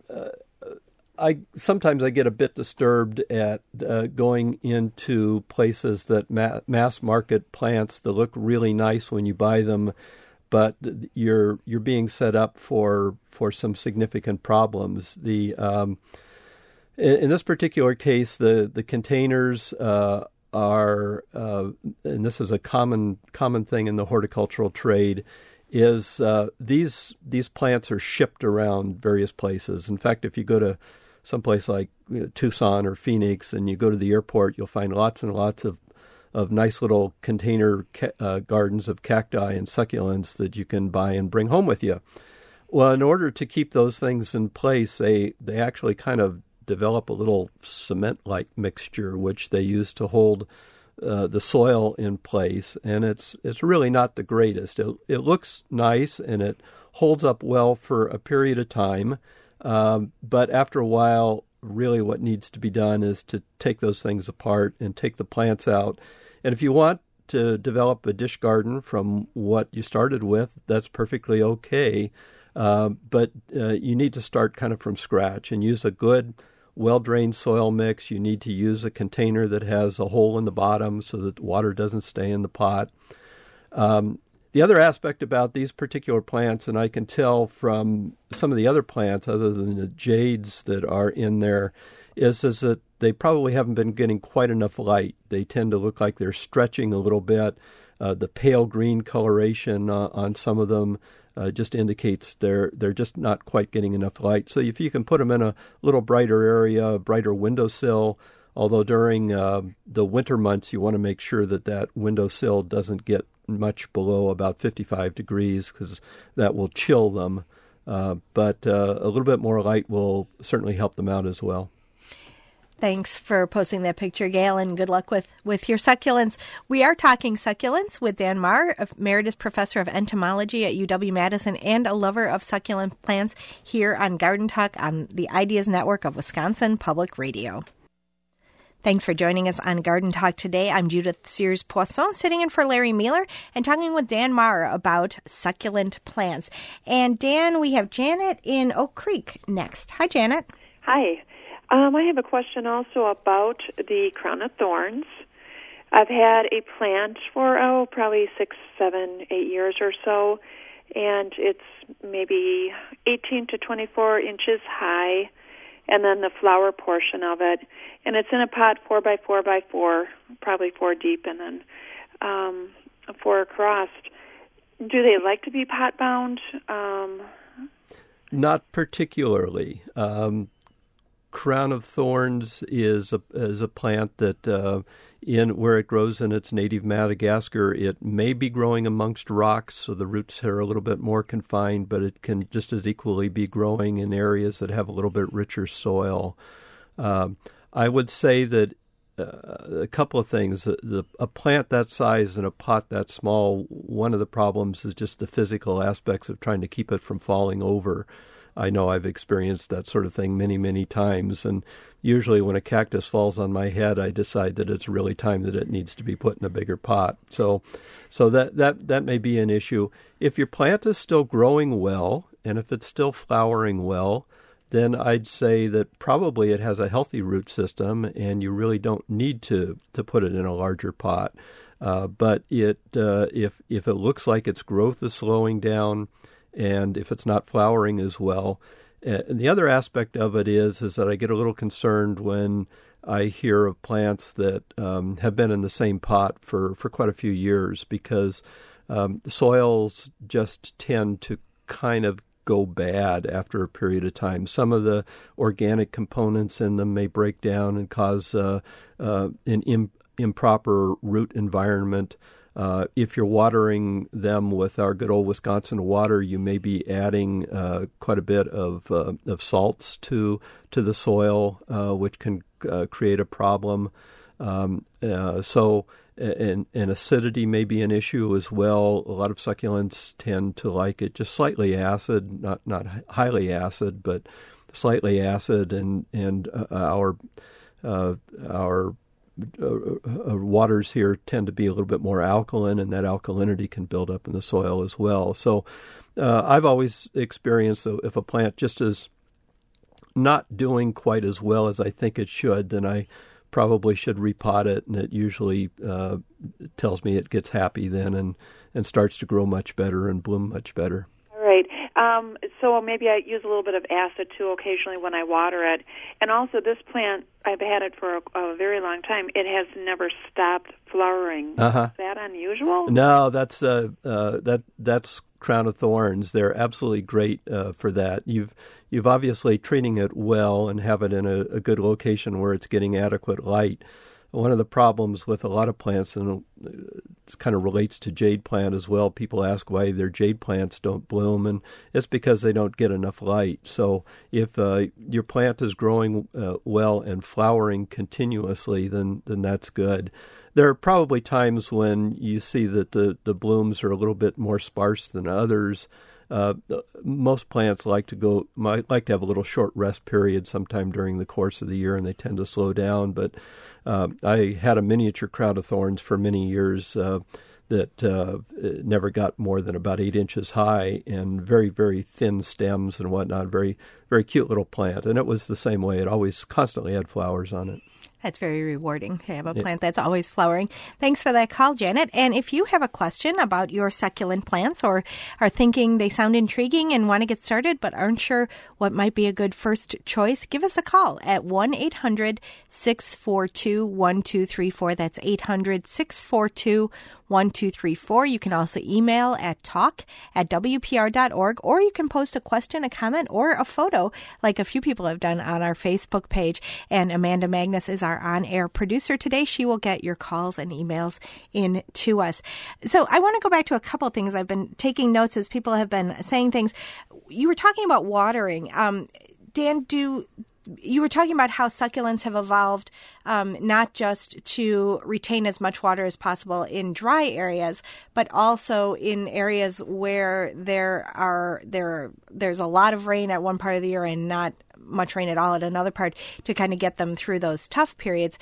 I sometimes I get a bit disturbed at uh, going into places that ma- mass market plants that look really nice when you buy them, but you're you're being set up for for some significant problems. The um, in, in this particular case, the the containers uh, are, uh, and this is a common common thing in the horticultural trade, is uh, these these plants are shipped around various places. In fact, if you go to someplace like you know, Tucson or Phoenix and you go to the airport, you'll find lots and lots of of nice little container ca- uh, gardens of cacti and succulents that you can buy and bring home with you. Well, in order to keep those things in place, they, they actually kind of develop a little cement-like mixture, which they use to hold uh, the soil in place, and it's it's really not the greatest. It, it looks nice, and it holds up well for a period of time, um, but after a while, really what needs to be done is to take those things apart and take the plants out. And if you want to develop a dish garden from what you started with, that's perfectly okay. Uh, but uh, you need to start kind of from scratch and use a good, well-drained soil mix. You need to use a container that has a hole in the bottom so that water doesn't stay in the pot. Um, the other aspect about these particular plants, and I can tell from some of the other plants other than the jades that are in there, is, is that they probably haven't been getting quite enough light. They tend to look like they're stretching a little bit. Uh, the pale green coloration uh, on some of them uh, just indicates they're they're just not quite getting enough light. So if you can put them in a little brighter area, a brighter windowsill, although during uh, the winter months you want to make sure that that windowsill doesn't get much below about fifty-five degrees because that will chill them. Uh, but uh, a little bit more light will certainly help them out as well. Thanks for posting that picture, Gail, and good luck with, with your succulents. We are talking succulents with Dan Marr, Emeritus Professor of Entomology at U W-Madison and a lover of succulent plants here on Garden Talk on the Ideas Network of Wisconsin Public Radio. Thanks for joining us on Garden Talk today. I'm Judith Sears-Poisson, sitting in for Larry Mueller and talking with Dan Marr about succulent plants. And Dan, we have Janet in Oak Creek next. Hi, Janet. Hi. Um, I have a question also about the crown of thorns. I've had a plant for, oh, probably six, seven, eight years or so, and it's maybe eighteen to twenty-four inches high, and then the flower portion of it. And it's in a pot four by four by four, probably four deep, and then um, four across. Do they like to be pot bound? Um, Not particularly. Um, crown of thorns is a is a plant that uh, in where it grows in its native Madagascar, it may be growing amongst rocks, so the roots are a little bit more confined, but it can just as equally be growing in areas that have a little bit richer soil. Um, I would say that uh, a couple of things. The, the, a plant that size in a pot that small, one of the problems is just the physical aspects of trying to keep it from falling over. I know I've experienced that sort of thing many, many times, and usually when a cactus falls on my head, I decide that it's really time that it needs to be put in a bigger pot. So so that, that, that may be an issue. If your plant is still growing well, and if it's still flowering well, then I'd say that probably it has a healthy root system, and you really don't need to, to put it in a larger pot. Uh, but it uh, if if it looks like its growth is slowing down, and if it's not flowering as well, uh, and the other aspect of it is is that I get a little concerned when I hear of plants that um, have been in the same pot for, for quite a few years, because um, the soils just tend to kind of go bad after a period of time. Some of the organic components in them may break down and cause uh, uh, an im- improper root environment. Uh, if you're watering them with our good old Wisconsin water, you may be adding uh, quite a bit of uh, of salts to to the soil, uh, which can uh, create a problem. Um, uh, so, and, and acidity may be an issue as well. A lot of succulents tend to like it just slightly acid, not not highly acid, but slightly acid, and and uh, our uh, our Uh, uh, waters here tend to be a little bit more alkaline, and that alkalinity can build up in the soil as well. So uh, I've always experienced that if a plant just is not doing quite as well as I think it should, then I probably should repot it, and it usually uh, tells me it gets happy then and, and starts to grow much better and bloom much better. All right. Um, so maybe I use a little bit of acid, too, occasionally when I water it. And also this plant, I've had it for a, a very long time. It has never stopped flowering. Uh-huh. Is that unusual? No, that's uh, uh, that that's crown of thorns. They're absolutely great uh, for that. You've you've obviously treating it well and have it in a, a good location where it's getting adequate light. One of the problems with a lot of plants, and it kind of relates to jade plant as well, people ask why their jade plants don't bloom, and it's because they don't get enough light. So if uh, your plant is growing uh, well and flowering continuously, then then that's good. There are probably times when you see that the, the blooms are a little bit more sparse than others. Uh, most plants like to go might like to have a little short rest period sometime during the course of the year, and they tend to slow down. But uh, I had a miniature crown of thorns for many years uh, that uh, never got more than about eight inches high, and very, very thin stems and whatnot. Very, very cute little plant, and it was the same way. It always constantly had flowers on it. That's very rewarding to have a plant that's always flowering. Thanks for that call, Janet. And if you have a question about your succulent plants or are thinking they sound intriguing and want to get started but aren't sure what might be a good first choice, give us a call at one eight hundred six four two one two three four. That's eight hundred six four two one two three four. You can also email at talk at w p r dot org, or you can post a question, a comment, or a photo like a few people have done on our Facebook page. And Amanda Magnus is our on-air producer today. She will get your calls and emails in to us. So I want to go back to a couple of things. I've been taking notes as people have been saying things. You were talking about watering. Um, Dan, do you were talking about how succulents have evolved um, not just to retain as much water as possible in dry areas, but also in areas where there are there there's a lot of rain at one part of the year and not much rain at all at another part, to kind of get them through those tough periods.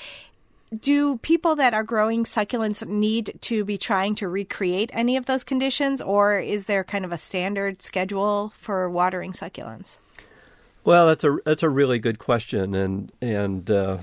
Do people that are growing succulents need to be trying to recreate any of those conditions, or is there kind of a standard schedule for watering succulents? Well, that's a that's a really good question, and and uh,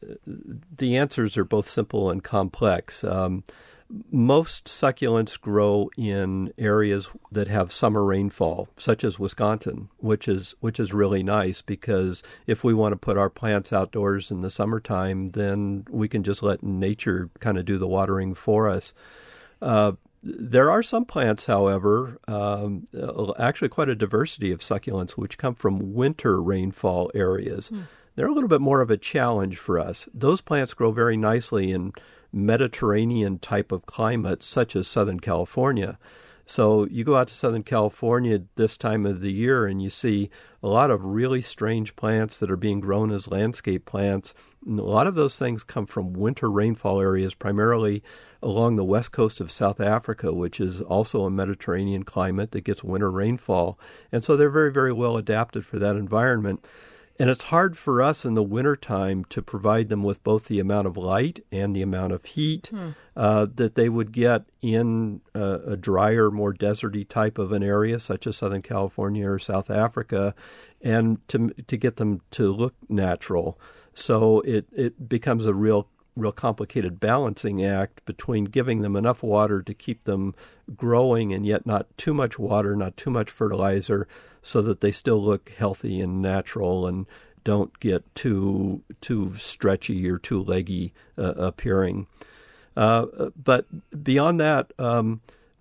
the answers are both simple and complex. Um, most succulents grow in areas that have summer rainfall, such as Wisconsin, which is which is really nice, because if we want to put our plants outdoors in the summertime, then we can just let nature kind of do the watering for us. Uh, There are some plants, however, um, actually quite a diversity of succulents, which come from winter rainfall areas. Mm. They're a little bit more of a challenge for us. Those plants grow very nicely in Mediterranean type of climates, such as Southern California. So you go out to Southern California this time of the year and you see a lot of really strange plants that are being grown as landscape plants. And a lot of those things come from winter rainfall areas, primarily along the west coast of South Africa, which is also a Mediterranean climate that gets winter rainfall. And so they're very, very well adapted for that environment. and it's hard for us in the wintertime to provide them with both the amount of light and the amount of heat hmm. uh, that they would get in a, a drier, more deserty type of an area, such as Southern California or South Africa, and to to get them to look natural. So it, it becomes a real real complicated balancing act between giving them enough water to keep them growing and yet not too much water, not too much fertilizer, so that they still look healthy and natural and don't get too too stretchy or too leggy uh, appearing. Uh, but beyond that, um,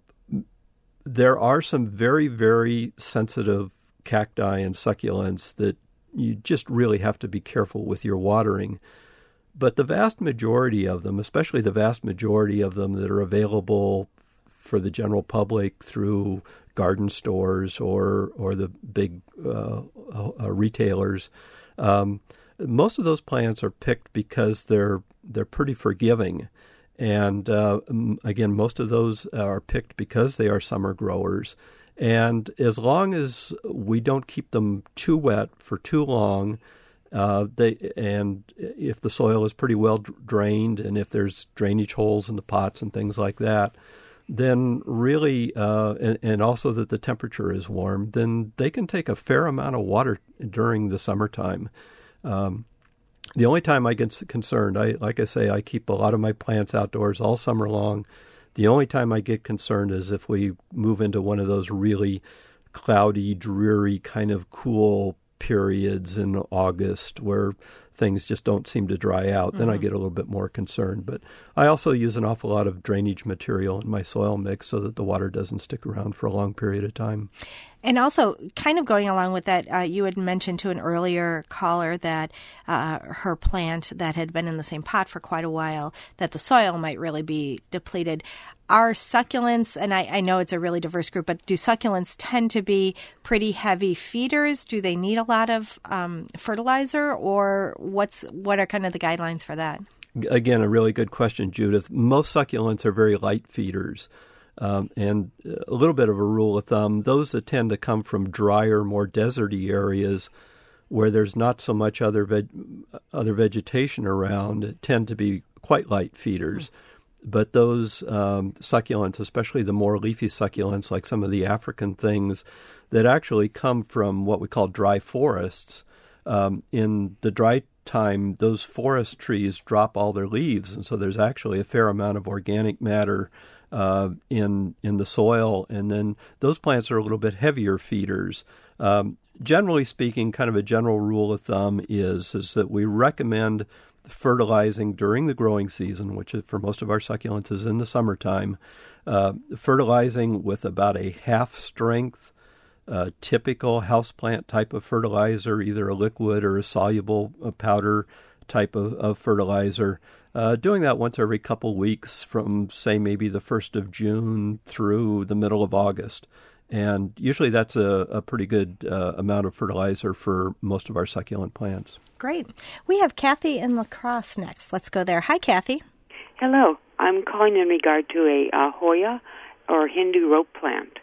there are some very, very sensitive cacti and succulents that you just really have to be careful with your watering. But the vast majority of them, especially the vast majority of them that are available for the general public through garden stores or or the big uh, uh, retailers, um, most of those plants are picked because they're they're pretty forgiving, and uh, again, most of those are picked because they are summer growers. And as long as we don't keep them too wet for too long, Uh, they and if the soil is pretty well drained, and if there's drainage holes in the pots and things like that, then really, uh, and, and also that the temperature is warm, then they can take a fair amount of water during the summertime. Um, the only time I get concerned, I like I say, I keep a lot of my plants outdoors all summer long. The only time I get concerned is if we move into one of those really cloudy, dreary, kind of cool periods in August where things just don't seem to dry out. Mm-hmm. Then I get a little bit more concerned. But I also use an awful lot of drainage material in my soil mix so that the water doesn't stick around for a long period of time. And also, kind of going along with that, uh, you had mentioned to an earlier caller that uh, her plant that had been in the same pot for quite a while, that the soil might really be depleted. Are succulents, and I, I know it's a really diverse group, but do succulents tend to be pretty heavy feeders? Do they need a lot of um, fertilizer, or what's what are kind of the guidelines for that? Again, a really good question, Judith. Most succulents are very light feeders. Um, and a little bit of a rule of thumb, those that tend to come from drier, more deserty areas where there's not so much other veg- other vegetation around tend to be quite light feeders. Mm-hmm. But those um, succulents, especially the more leafy succulents like some of the African things that actually come from what we call dry forests, um, in the dry time, those forest trees drop all their leaves. And so there's actually a fair amount of organic matter uh, in in the soil. And then those plants are a little bit heavier feeders. Um, generally speaking, kind of a general rule of thumb is, is that we recommend fertilizing during the growing season, which is, for most of our succulents is in the summertime, uh, fertilizing with about a half-strength uh, typical houseplant type of fertilizer, either a liquid or a soluble a powder type of, of fertilizer, uh, doing that once every couple weeks from, say, maybe the first of June through the middle of August. And usually that's a, a pretty good uh, amount of fertilizer for most of our succulent plants. Great. We have Kathy in La Crosse next. Let's go there. Hi, Kathy. Hello. I'm calling in regard to a uh, Hoya or Hindu rope plant.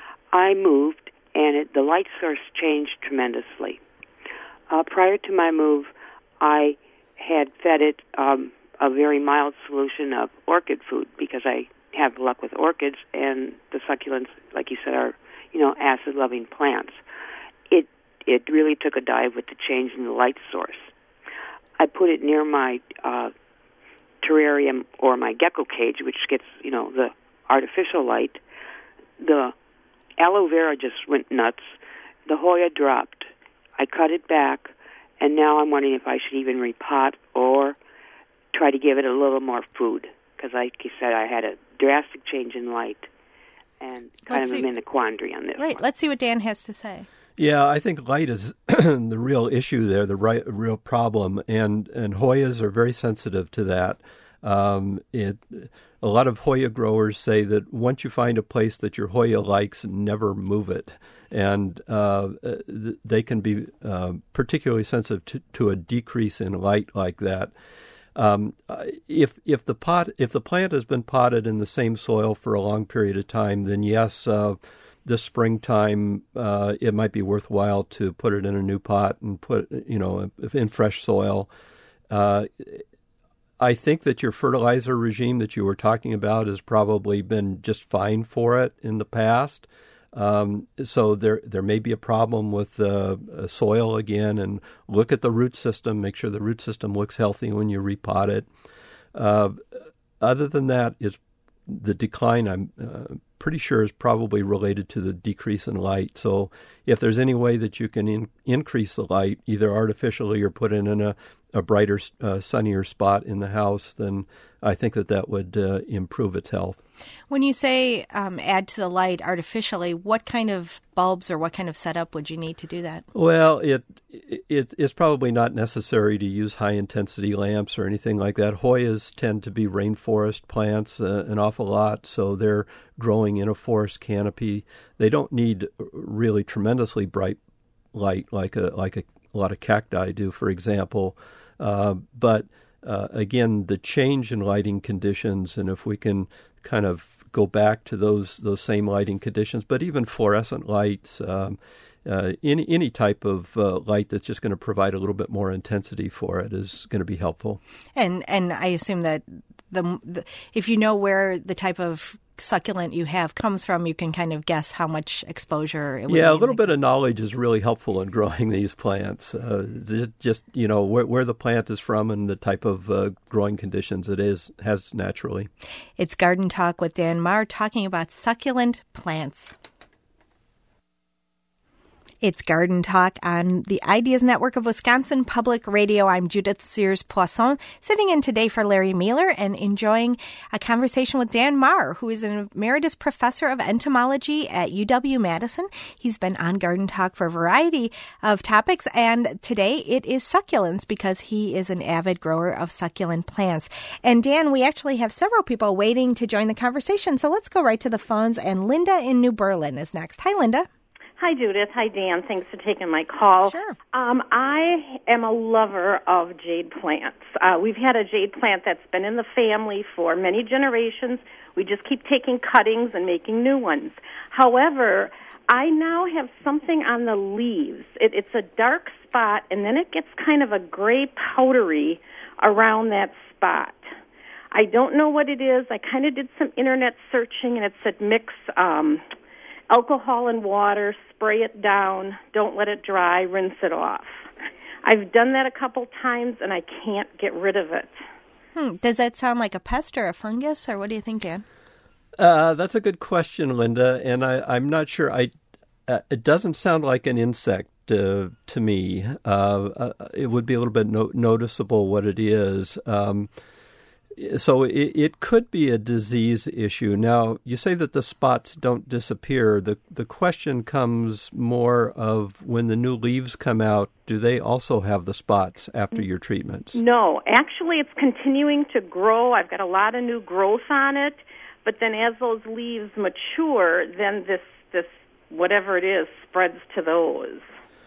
I moved, and it, the light source changed tremendously. Uh, prior to my move, I had fed it um, a very mild solution of orchid food because I have luck with orchids, and the succulents, like you said, are, you know, acid-loving plants. It it really took a dive with the change in the light source. I put it near my uh, terrarium or my gecko cage, which gets, you know, the artificial light. The aloe vera just went nuts. The Hoya dropped. I cut it back, and now I'm wondering if I should even repot or try to give it a little more food, because like you said, I had a drastic change in light, and kind let's of see. am in a quandary on this Right. one. Let's see what Dan has to say. Yeah, I think light is the real issue there, the right, real problem, and and Hoyas are very sensitive to that. Um, it a lot of Hoya growers say that once you find a place that your Hoya likes, never move it, and uh, they can be uh, particularly sensitive to, to a decrease in light like that. Um, if if the pot if the plant has been potted in the same soil for a long period of time, then yes, uh, this springtime, uh, it might be worthwhile to put it in a new pot and put, you know, in fresh soil. Uh, I think that your fertilizer regime that you were talking about has probably been just fine for it in the past. Um, so there there may be a problem with uh, soil again, and look at the root system, make sure the root system looks healthy when you repot it. Uh, other than that, is the decline, I'm uh, pretty sure, is probably related to the decrease in light. So if there's any way that you can in, increase the light, either artificially or put it in a, a brighter, uh, sunnier spot in the house, then I think that that would uh, improve its health. When you say um, add to the light artificially, what kind of bulbs or what kind of setup would you need to do that? Well, it, it it's probably not necessary to use high-intensity lamps or anything like that. Hoyas tend to be rainforest plants uh, an awful lot, so they're growing in a forest canopy. They don't need really tremendously bright light like a like a, a lot of cacti do, for example. Uh, but uh, again, the change in lighting conditions, and if we can kind of go back to those those same lighting conditions, but even fluorescent lights, um, uh, any any type of uh, light that's just going to provide a little bit more intensity for it is going to be helpful. And and I assume that the, the if you know where the type of succulent you have comes from, you can kind of guess how much exposure it would Yeah, be. a little bit of knowledge is really helpful in growing these plants. Uh, just, you know, where, where the plant is from and the type of uh, growing conditions it is has naturally. It's Garden Talk with Dan Marr talking about succulent plants. It's Garden Talk on the Ideas Network of Wisconsin Public Radio. I'm Judith Sears-Poisson, sitting in today for Larry Mailer and enjoying a conversation with Dan Marr, who is an emeritus professor of entomology at U W-Madison. He's been on Garden Talk for a variety of topics, and today it is succulents because he is an avid grower of succulent plants. And Dan, we actually have several people waiting to join the conversation, so let's go right to the phones, and Linda in New Berlin is next. Hi, Linda. Hi, Judith. Hi, Dan. Thanks for taking my call. Sure. Um, I am a lover of jade plants. Uh, we've had a jade plant that's been in the family for many generations. We just keep taking cuttings and making new ones. However, I now have something on the leaves. It, it's a dark spot, and then it gets kind of a gray powdery around that spot. I don't know what it is. I kind of did some internet searching, and it said mix um, alcohol and water, spray it down, don't let it dry, rinse it off. I've done that a couple times, and I can't get rid of it. Hmm. Does that sound like a pest or a fungus, or what do you think, Dan? Uh, that's a good question, Linda, and I, I'm not sure. I uh, it doesn't sound like an insect uh, to me. Uh, uh, it would be a little bit no- noticeable what it is. Um, So it, it could be a disease issue. Now, you say that the spots don't disappear. The the question comes more of when the new leaves come out, do they also have the spots after your treatments? No. Actually, it's continuing to grow. I've got a lot of new growth on it. But then as those leaves mature, then this, this whatever it is, spreads to those.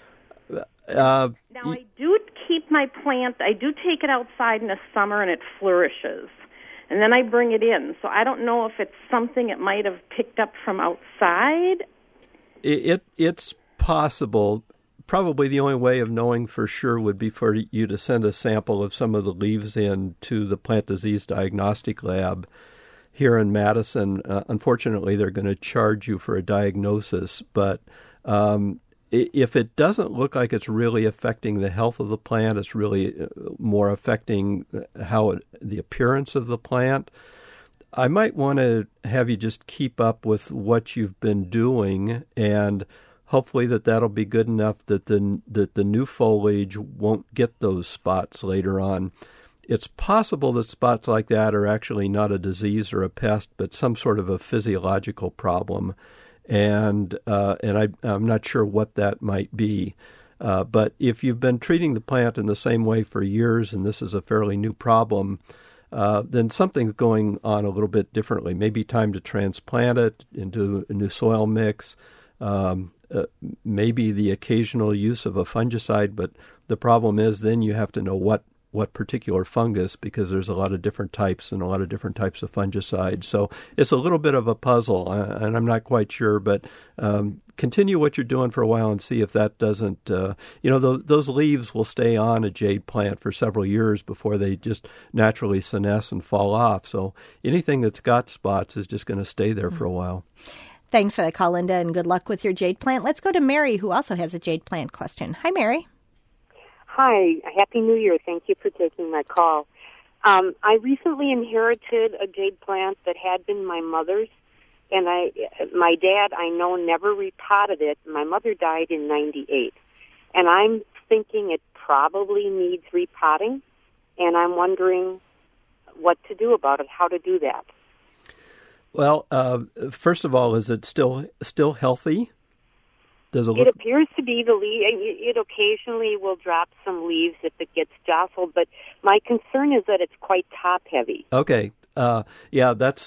Uh, now, I do keep my plant, I do take it outside in the summer and it flourishes. And then I bring it in. So I don't know if it's something it might have picked up from outside. It, it It's possible. Probably the only way of knowing for sure would be for you to send a sample of some of the leaves in to the Plant Disease Diagnostic Lab here in Madison. Uh, unfortunately, they're going to charge you for a diagnosis, but um, if it doesn't look like it's really affecting the health of the plant, it's really more affecting how it, the appearance of the plant, I might want to have you just keep up with what you've been doing, and hopefully that that'll be good enough that the that the new foliage won't get those spots later on. It's possible that spots like that are actually not a disease or a pest, but some sort of a physiological problem. And uh, and I, I'm not sure what that might be. Uh, but if you've been treating the plant in the same way for years and this is a fairly new problem, uh, then something's going on a little bit differently. Maybe time to transplant it into a new soil mix, um, uh, maybe the occasional use of a fungicide. But the problem is then you have to know what what particular fungus because there's a lot of different types and a lot of different types of fungicides. So it's a little bit of a puzzle, and I'm not quite sure, but um, continue what you're doing for a while and see if that doesn't, uh, you know, th- those leaves will stay on a jade plant for several years before they just naturally senesce and fall off. So anything that's got spots is just going to stay there mm-hmm. for a while. Thanks for the call, Linda, and good luck with your jade plant. Let's go to Mary, who also has a jade plant question. Hi, Mary. Hi. Happy New Year. Thank you for taking my call. Um, I recently inherited a jade plant that had been my mother's, and I, my dad, I know, never repotted it. My mother died in ninety-eight, and I'm thinking it probably needs repotting, and I'm wondering what to do about it, how to do that. Well, uh, first of all, is it still still healthy? Does it look? It appears to be. The leaf. It occasionally will drop some leaves if it gets jostled, but my concern is that it's quite top heavy. Okay. Uh, yeah, that's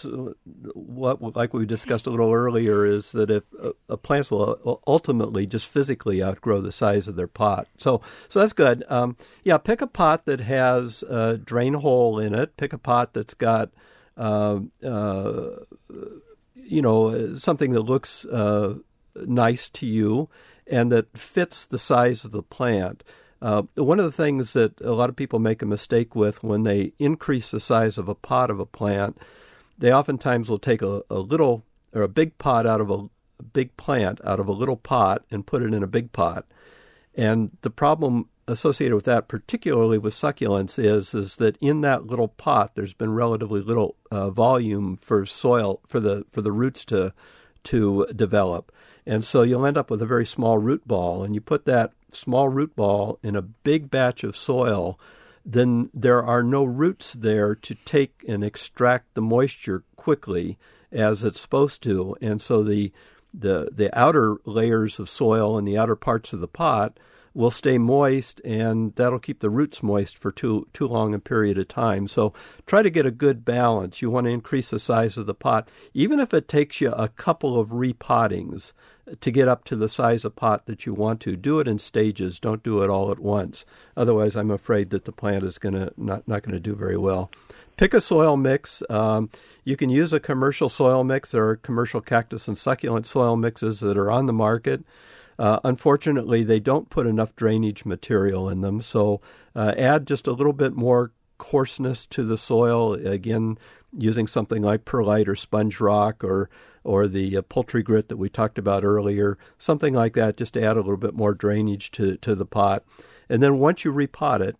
what, like we discussed a little earlier, is that if uh, uh, plants will ultimately just physically outgrow the size of their pot. So, so that's good. Um, yeah, pick a pot that has a drain hole in it. Pick a pot that's got Uh, uh, you know, something that looks uh, nice to you and that fits the size of the plant. Uh, one of the things that a lot of people make a mistake with when they increase the size of a pot of a plant, they oftentimes will take a, a little or a big pot out of a, a big plant out of a little pot and put it in a big pot. And the problem associated with that, particularly with succulents, is is that in that little pot, there's been relatively little uh, volume for soil for the for the roots to to develop, and so you'll end up with a very small root ball. And you put that small root ball in a big batch of soil, then there are no roots there to take and extract the moisture quickly as it's supposed to, and so the the the outer layers of soil and the outer parts of the pot will stay moist, and that'll keep the roots moist for too too long a period of time. So try to get a good balance. You want to increase the size of the pot, even if it takes you a couple of repottings to get up to the size of pot that you want to. Do it in stages. Don't do it all at once. Otherwise, I'm afraid that the plant is gonna not not going to do very well. Pick a soil mix. Um, you can use a commercial soil mix. There are commercial cactus and succulent soil mixes that are on the market. Uh, unfortunately, they don't put enough drainage material in them, so uh, add just a little bit more coarseness to the soil, again, using something like perlite or sponge rock or or the uh, poultry grit that we talked about earlier, something like that, just to add a little bit more drainage to, to the pot. And then once you repot it,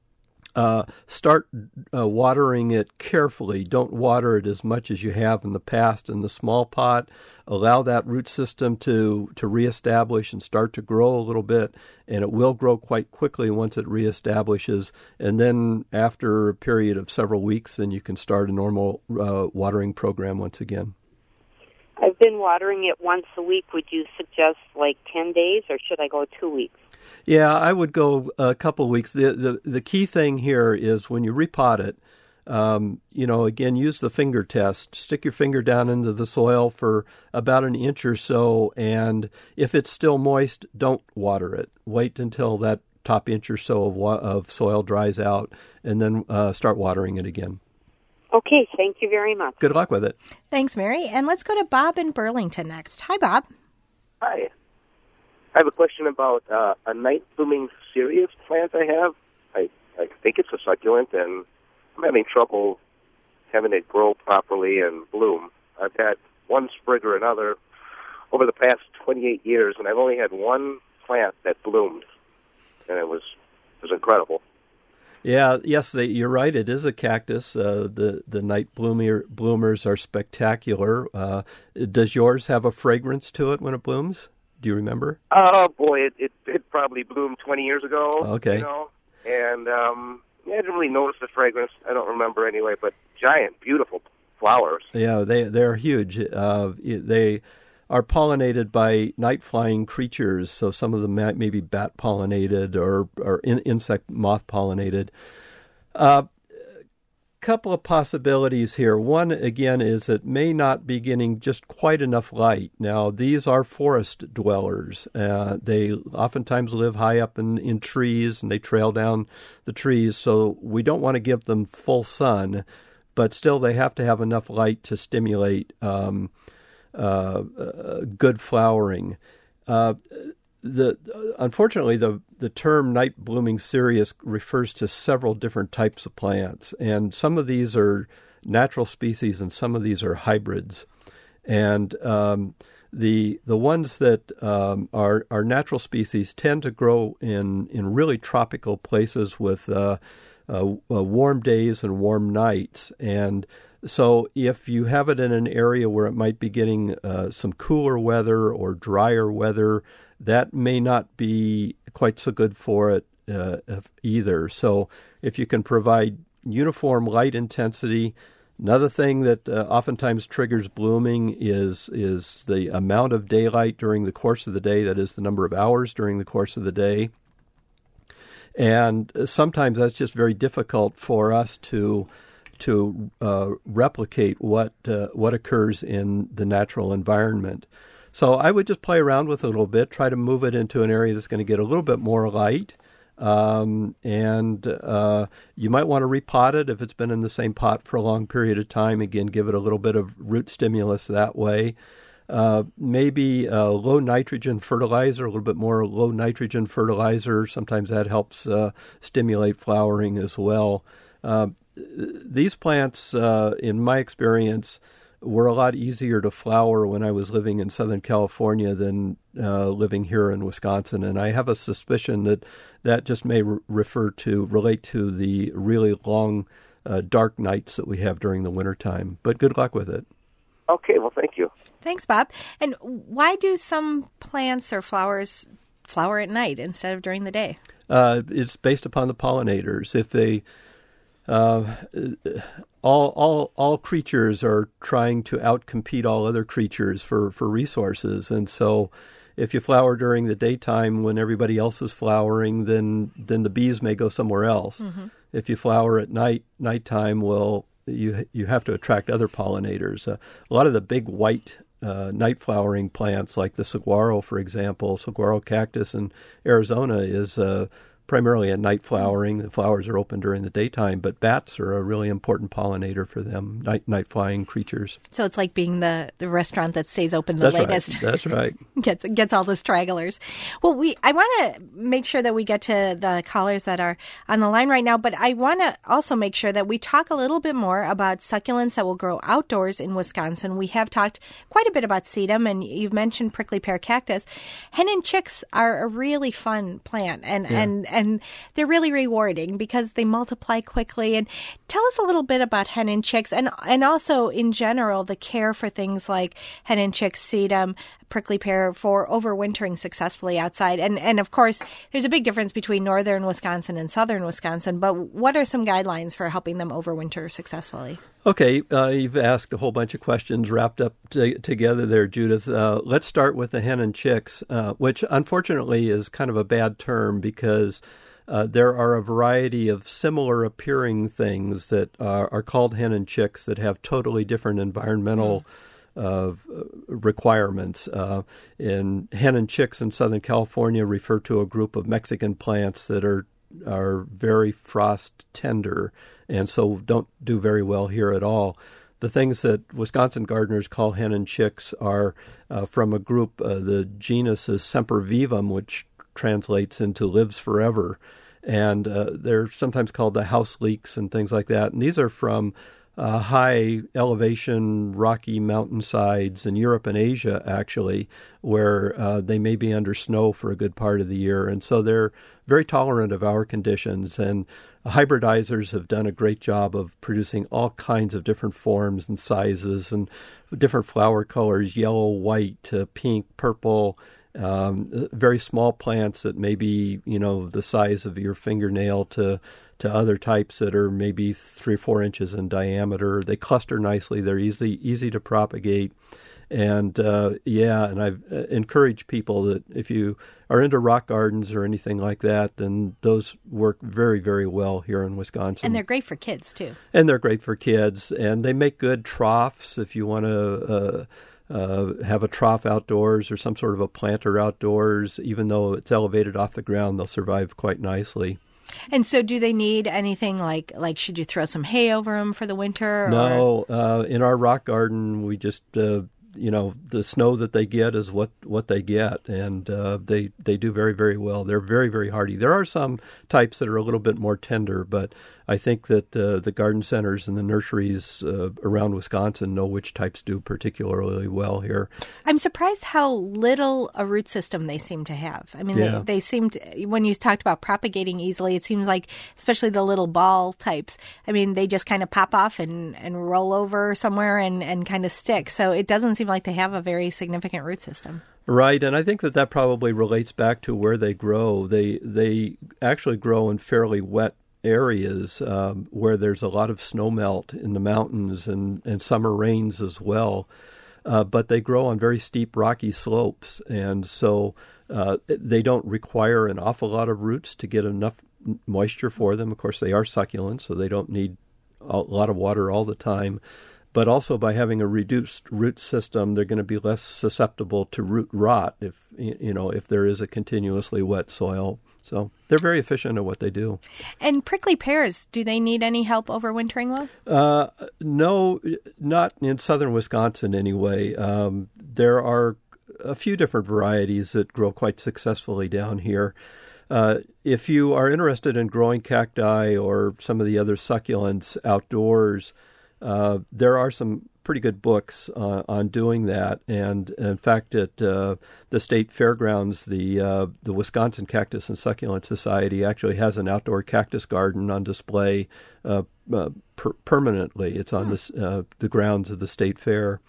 Uh, start uh, watering it carefully. Don't water it as much as you have in the past in the small pot. Allow that root system to, to reestablish and start to grow a little bit, and it will grow quite quickly once it reestablishes. And then after a period of several weeks, then you can start a normal uh, watering program once again. I've been watering it once a week. Would you suggest like ten days, or should I go two weeks? Yeah, I would go a couple of weeks. The, the the key thing here is when you repot it, um, you know, again, use the finger test. Stick your finger down into the soil for about an inch or so, and if it's still moist, don't water it. Wait until that top inch or so of, wa- of soil dries out, and then uh, start watering it again. Okay, thank you very much. Good luck with it. Thanks, Mary. And let's go to Bob in Burlington next. Hi, Bob. Hi. I have a question about uh, a night blooming cereus plant I have. I, I think it's a succulent, and I'm having trouble having it grow properly and bloom. I've had one sprig or another over the past twenty-eight years, and I've only had one plant that bloomed, and it was it was incredible. Yeah, yes, they, you're right. It is a cactus. Uh, the the night bloomer, bloomers are spectacular. Uh, does yours have a fragrance to it when it blooms? Do you remember? Oh boy, it it, it probably bloomed twenty years ago. Okay. You know, and um, I didn't really notice the fragrance. I don't remember anyway. But giant, beautiful flowers. Yeah, they they're huge. Uh, they are pollinated by night-flying creatures, so some of them may be bat-pollinated or, or in, insect moth-pollinated. Uh, couple of possibilities here. One, again, is it may not be getting just quite enough light. Now, these are forest dwellers. Uh, they oftentimes live high up in, in trees, and they trail down the trees, so we don't want to give them full sun, but still they have to have enough light to stimulate um, uh, uh, good flowering. Uh, the unfortunately, the the term night blooming cereus refers to several different types of plants, and some of these are natural species, and some of these are hybrids. And um, the the ones that um, are are natural species tend to grow in in really tropical places with uh, uh, uh, warm days and warm nights. And so if you have it in an area where it might be getting uh, some cooler weather or drier weather, that may not be quite so good for it uh, either. So if you can provide uniform light intensity, another thing that uh, oftentimes triggers blooming is is the amount of daylight during the course of the day, that is the number of hours during the course of the day. And sometimes that's just very difficult for us to to uh, replicate what uh, what occurs in the natural environment. So I would just play around with it a little bit, try to move it into an area that's going to get a little bit more light. Um, and uh, you might want to repot it if it's been in the same pot for a long period of time. Again, give it a little bit of root stimulus that way. Uh, maybe uh, low nitrogen fertilizer, a little bit more low nitrogen fertilizer. Sometimes that helps uh, stimulate flowering as well. Uh, these plants, uh, in my experience, were a lot easier to flower when I was living in Southern California than uh, living here in Wisconsin. And I have a suspicion that that just may re- refer to, relate to the really long, uh, dark nights that we have during the wintertime. But good luck with it. Okay, well, thank you. Thanks, Bob. And why do some plants or flowers flower at night instead of during the day? Uh, it's based upon the pollinators. If they... Uh, all all all creatures are trying to outcompete all other creatures for, for resources, and so if you flower during the daytime when everybody else is flowering, then then the bees may go somewhere else. Mm-hmm. If you flower at night nighttime, well, you you have to attract other pollinators. Uh, a lot of the big white uh, night flowering plants, like the saguaro, for example, saguaro cactus in Arizona, is uh, primarily at night flowering. The flowers are open during the daytime, but bats are a really important pollinator for them, night night flying creatures. So it's like being the, the restaurant that stays open the That's latest. Right. That's right. gets gets all the stragglers. Well, we I want to make sure that we get to the callers that are on the line right now, but I want to also make sure that we talk a little bit more about succulents that will grow outdoors in Wisconsin. We have talked quite a bit about sedum, and you've mentioned prickly pear cactus. Hen and chicks are a really fun plant, and yeah. and And they're really rewarding because they multiply quickly. And tell us a little bit about hen and chicks, and and also in general the care for things like hen and chicks, sedum, prickly pear for overwintering successfully outside. And and of course, there's a big difference between northern Wisconsin and southern Wisconsin. But what are some guidelines for helping them overwinter successfully? Okay, uh, you've asked a whole bunch of questions wrapped up t- together there, Judith. Uh, let's start with the hen and chicks, uh, which unfortunately is kind of a bad term because uh, there are a variety of similar appearing things that are, are called hen and chicks that have totally different environmental uh, requirements. Uh, in hen and chicks in Southern California refer to a group of Mexican plants that are are very frost tender, and so don't do very well here at all. The things that Wisconsin gardeners call hen and chicks are uh, from a group, uh, the genus is Sempervivum, which translates into lives forever, and uh, they're sometimes called the house leeks and things like that. And these are from uh, high elevation, rocky mountainsides in Europe and Asia, actually, where uh, they may be under snow for a good part of the year. And so they're very tolerant of our conditions. And hybridizers have done a great job of producing all kinds of different forms and sizes and different flower colors, yellow, white, uh, pink, purple, um, very small plants that may be, you know, the size of your fingernail to to other types that are maybe three or four inches in diameter. They cluster nicely. They're easy easy to propagate. And, uh, yeah, and I've uh, encouraged people that if you are into rock gardens or anything like that, then those work very, very well here in Wisconsin. And they're great for kids, too. And they're great for kids. And they make good troughs if you want to uh, uh, have a trough outdoors or some sort of a planter outdoors. Even though it's elevated off the ground, they'll survive quite nicely. And so do they need anything like, like should you throw some hay over them for the winter? Or? No. Uh, in our rock garden, we just... Uh, you know, the snow that they get is what, what they get, and uh, they they do very, very well. They're very, very hardy. There are some types that are a little bit more tender, but I think that uh, the garden centers and the nurseries uh, around Wisconsin know which types do particularly well here. I'm surprised how little a root system they seem to have. I mean, Yeah. they, they seem to, when you talked about propagating easily, it seems like, especially the little ball types, I mean, they just kind of pop off and, and roll over somewhere and, and kind of stick. So it doesn't seem like they have a very significant root system. Right, and I think that that probably relates back to where they grow. They they actually grow in fairly wet areas um, where there's a lot of snow melt in the mountains and, and summer rains as well. Uh, but they grow on very steep rocky slopes, and so uh, they don't require an awful lot of roots to get enough moisture for them. Of course, they are succulents, so they don't need a lot of water all the time. But also by having a reduced root system, they're going to be less susceptible to root rot if you know if there is a continuously wet soil. So they're very efficient at what they do. And prickly pears, do they need any help overwintering well? Uh, no, not in southern Wisconsin anyway. Um, there are a few different varieties that grow quite successfully down here. Uh, if you are interested in growing cacti or some of the other succulents outdoors, Uh, there are some pretty good books uh, on doing that, and in fact, at uh, the state fairgrounds, the uh, the Wisconsin Cactus and Succulent Society actually has an outdoor cactus garden on display uh, uh, per- permanently. It's on this, uh, the grounds of the state fair,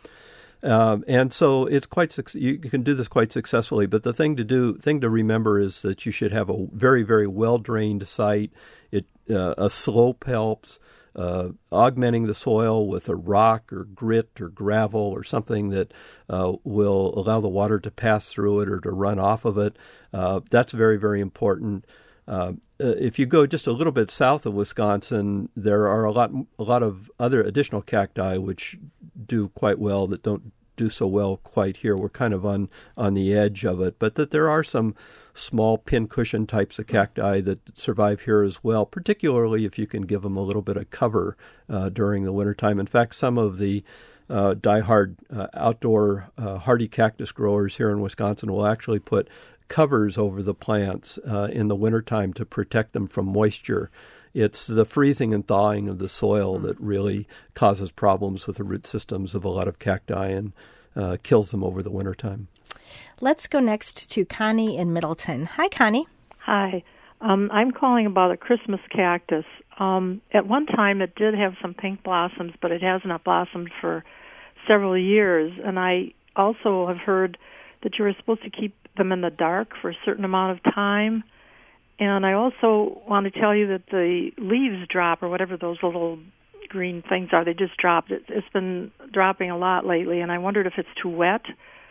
um, and so it's quite su- you can do this quite successfully. But the thing to do, thing to remember, is that you should have a very, very well drained site. It uh, a slope helps. Uh, augmenting the soil with a rock or grit or gravel or something that uh, will allow the water to pass through it or to run off of it. Uh, that's very, very important. Uh, if you go just a little bit south of Wisconsin, there are a lot, a lot of other additional cacti which do quite well that don't do so well quite here. We're kind of on, on the edge of it, but that there are some small pincushion types of cacti that survive here as well, particularly if you can give them a little bit of cover uh, during the wintertime. In fact, some of the uh, diehard uh, outdoor uh, hardy cactus growers here in Wisconsin will actually put covers over the plants uh, in the wintertime to protect them from moisture. It's the freezing and thawing of the soil that really causes problems with the root systems of a lot of cacti and uh, kills them over the wintertime. Let's go next to Connie in Middleton. Hi, Connie. Hi. Um, I'm calling about a Christmas cactus. Um, at one time, it did have some pink blossoms, but it has not blossomed for several years. And I also have heard that you were supposed to keep them in the dark for a certain amount of time. And I also want to tell you that the leaves drop, or whatever those little green things are, they just dropped. It, it's been dropping a lot lately, and I wondered if it's too wet.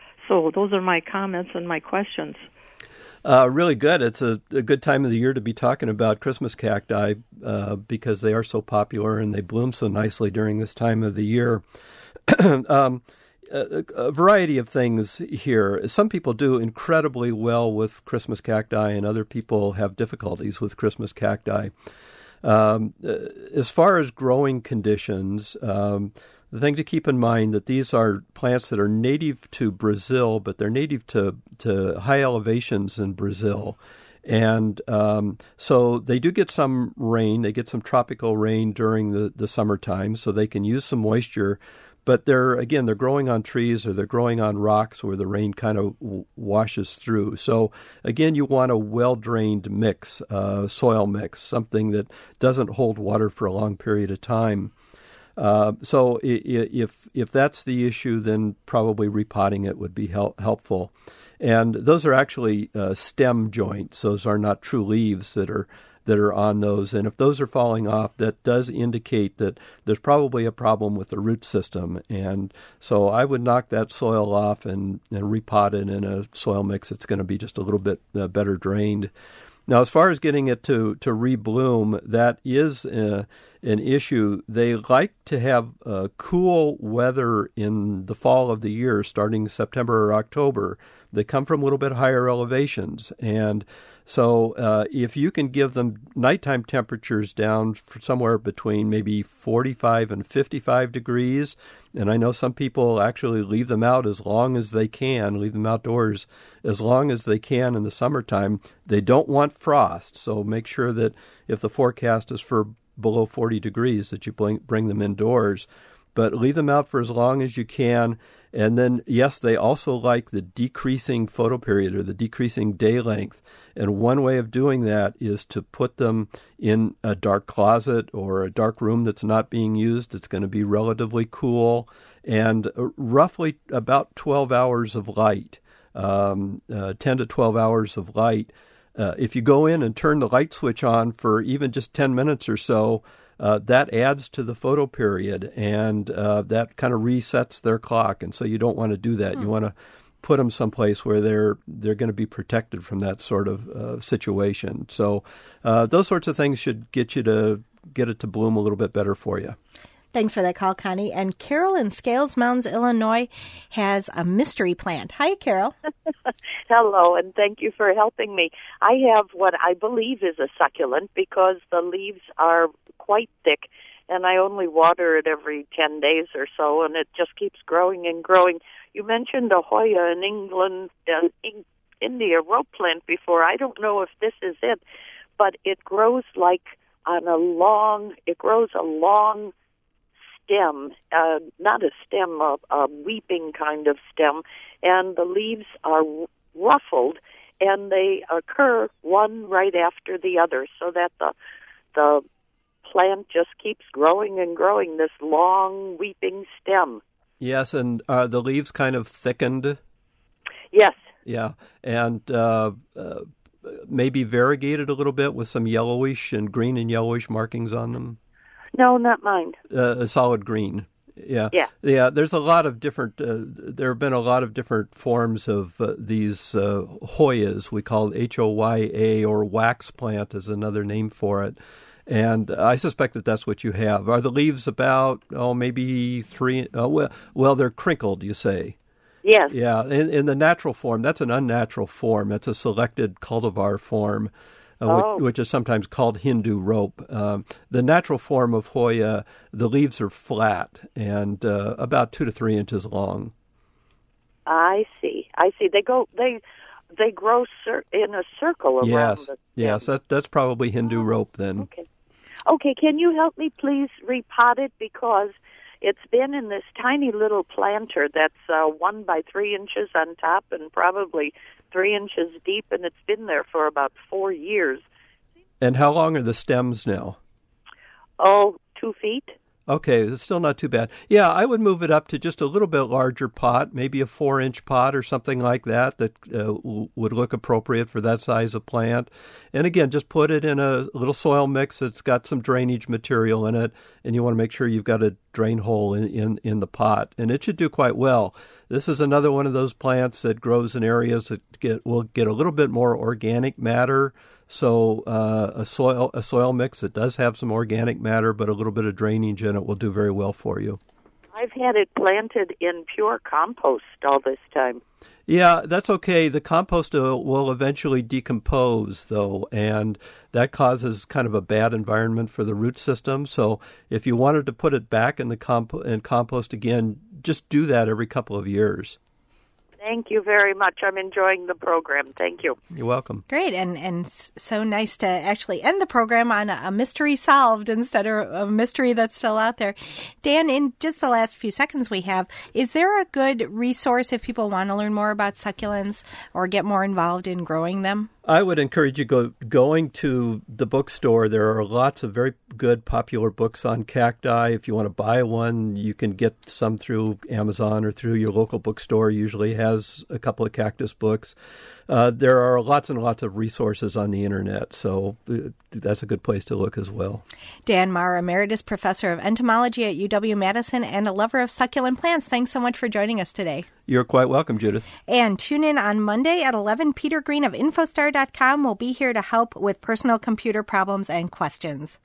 So those are my comments and my questions. Uh, really good. It's a, a good time of the year to be talking about Christmas cacti uh, because they are so popular and they bloom so nicely during this time of the year. um, a, a variety of things here. Some people do incredibly well with Christmas cacti, and other people have difficulties with Christmas cacti. Um, as far as growing conditions, um, the thing to keep in mind that these are plants that are native to Brazil, but they're native to, to high elevations in Brazil. And um, so they do get some rain. They get some tropical rain during the, the summertime, so they can use some moisture. But they're, again, they're growing on trees or they're growing on rocks where the rain kind of w- washes through. So, again, you want a well-drained mix, uh, soil mix, something that doesn't hold water for a long period of time. Uh, so if if that's the issue, then probably repotting it would be help, helpful. And those are actually uh, stem joints. Those are not true leaves that are that are on those. And if those are falling off, that does indicate that there's probably a problem with the root system. And so I would knock that soil off and, and repot it in a soil mix that's going to be just a little bit uh, better drained. Now, as far as getting it to, to rebloom, that is uh, an issue. They like to have uh, cool weather in the fall of the year, starting September or October. They come from a little bit higher elevations. And so uh, if you can give them nighttime temperatures down for somewhere between maybe forty-five and fifty-five degrees, and I know some people actually leave them out as long as they can, leave them outdoors as long as they can in the summertime. They don't want frost, so make sure that if the forecast is for below forty degrees, that you bring, bring them indoors. But leave them out for as long as you can. And then, yes, they also like the decreasing photoperiod or the decreasing day length. And one way of doing that is to put them in a dark closet or a dark room that's not being used. It's going to be relatively cool and roughly about twelve hours of light, um, uh, ten to twelve hours of light. Uh, if you go in and turn the light switch on for even just ten minutes or so, Uh, that adds to the photoperiod, and uh, that kind of resets their clock. And so you don't want to do that. Mm. You want to put them someplace where they're they're going to be protected from that sort of uh, situation. So uh, those sorts of things should get you to get it to bloom a little bit better for you. Thanks for that call, Connie. And Carol in Scales Mounds, Illinois, has a mystery plant. Hi, Carol. Hello, and thank you for helping me. I have what I believe is a succulent because the leaves are quite thick, and I only water it every ten days or so, and it just keeps growing and growing. You mentioned a Hoya in England, uh, in India rope plant before. I don't know if this is it, but it grows like on a long, it grows a long stem, uh, not a stem, a, a weeping kind of stem, and the leaves are ruffled, and they occur one right after the other, so that the the plant just keeps growing and growing, this long weeping stem. Yes, and are the leaves kind of thickened? Yes. Yeah, and uh, uh, maybe variegated a little bit with some yellowish and green and yellowish markings on them? No, not mine. Uh, a solid green. Yeah. Yeah. Yeah. There's a lot of different, uh, there have been a lot of different forms of uh, these uh, Hoyas. We call it H O Y A, or wax plant is another name for it. And I suspect that that's what you have. Are the leaves about, oh, maybe three, uh, well, well, they're crinkled, you say? Yes. Yeah. In, in the natural form, that's an unnatural form. That's a selected cultivar form. Uh, oh. which, which is sometimes called Hindu rope. Um, the natural form of Hoya, the leaves are flat and uh, about two to three inches long. I see. I see. They go. They they grow cir- in a circle around. Yes. The yes. That that's probably Hindu oh. rope then. Okay. Okay. Can you help me please repot it, because it's been in this tiny little planter that's uh, one by three inches on top and probably three inches deep, and it's been there for about four years. And how long are the stems now? Oh, two feet. Okay, it's still not too bad. Yeah, I would move it up to just a little bit larger pot, maybe a four-inch pot or something like that, that uh, w- would look appropriate for that size of plant. And again, just put it in a little soil mix that's got some drainage material in it, and you want to make sure you've got a drain hole in, in, in the pot, and it should do quite well. This is another one of those plants that grows in areas that get will get a little bit more organic matter. So uh, a soil a soil mix that does have some organic matter, but a little bit of drainage in it will do very well for you. I've had it planted in pure compost all this time. Yeah, that's okay. The compost uh, will eventually decompose, though, and that causes kind of a bad environment for the root system. So if you wanted to put it back in the comp- in compost again, just do that every couple of years. Thank you very much. I'm enjoying the program. Thank you. You're welcome. Great, and and so nice to actually end the program on a, a mystery solved instead of a mystery that's still out there. Dan, in just the last few seconds we have, is there a good resource if people want to learn more about succulents or get more involved in growing them? I would encourage you go going to the bookstore. There are lots of very good popular books on cacti. If you want to buy one, you can get some through Amazon or through your local bookstore. Usually has a couple of cactus books. uh, there are lots and lots of resources on the internet, so uh, that's a good place to look as well. Dan Marr, Emeritus Professor of Entomology at U W-Madison and a lover of succulent plants. Thanks so much for joining us today. You're quite welcome, Judith. And tune in on Monday at eleven. Peter Green of Infostar dot com will be here to help with personal computer problems and questions.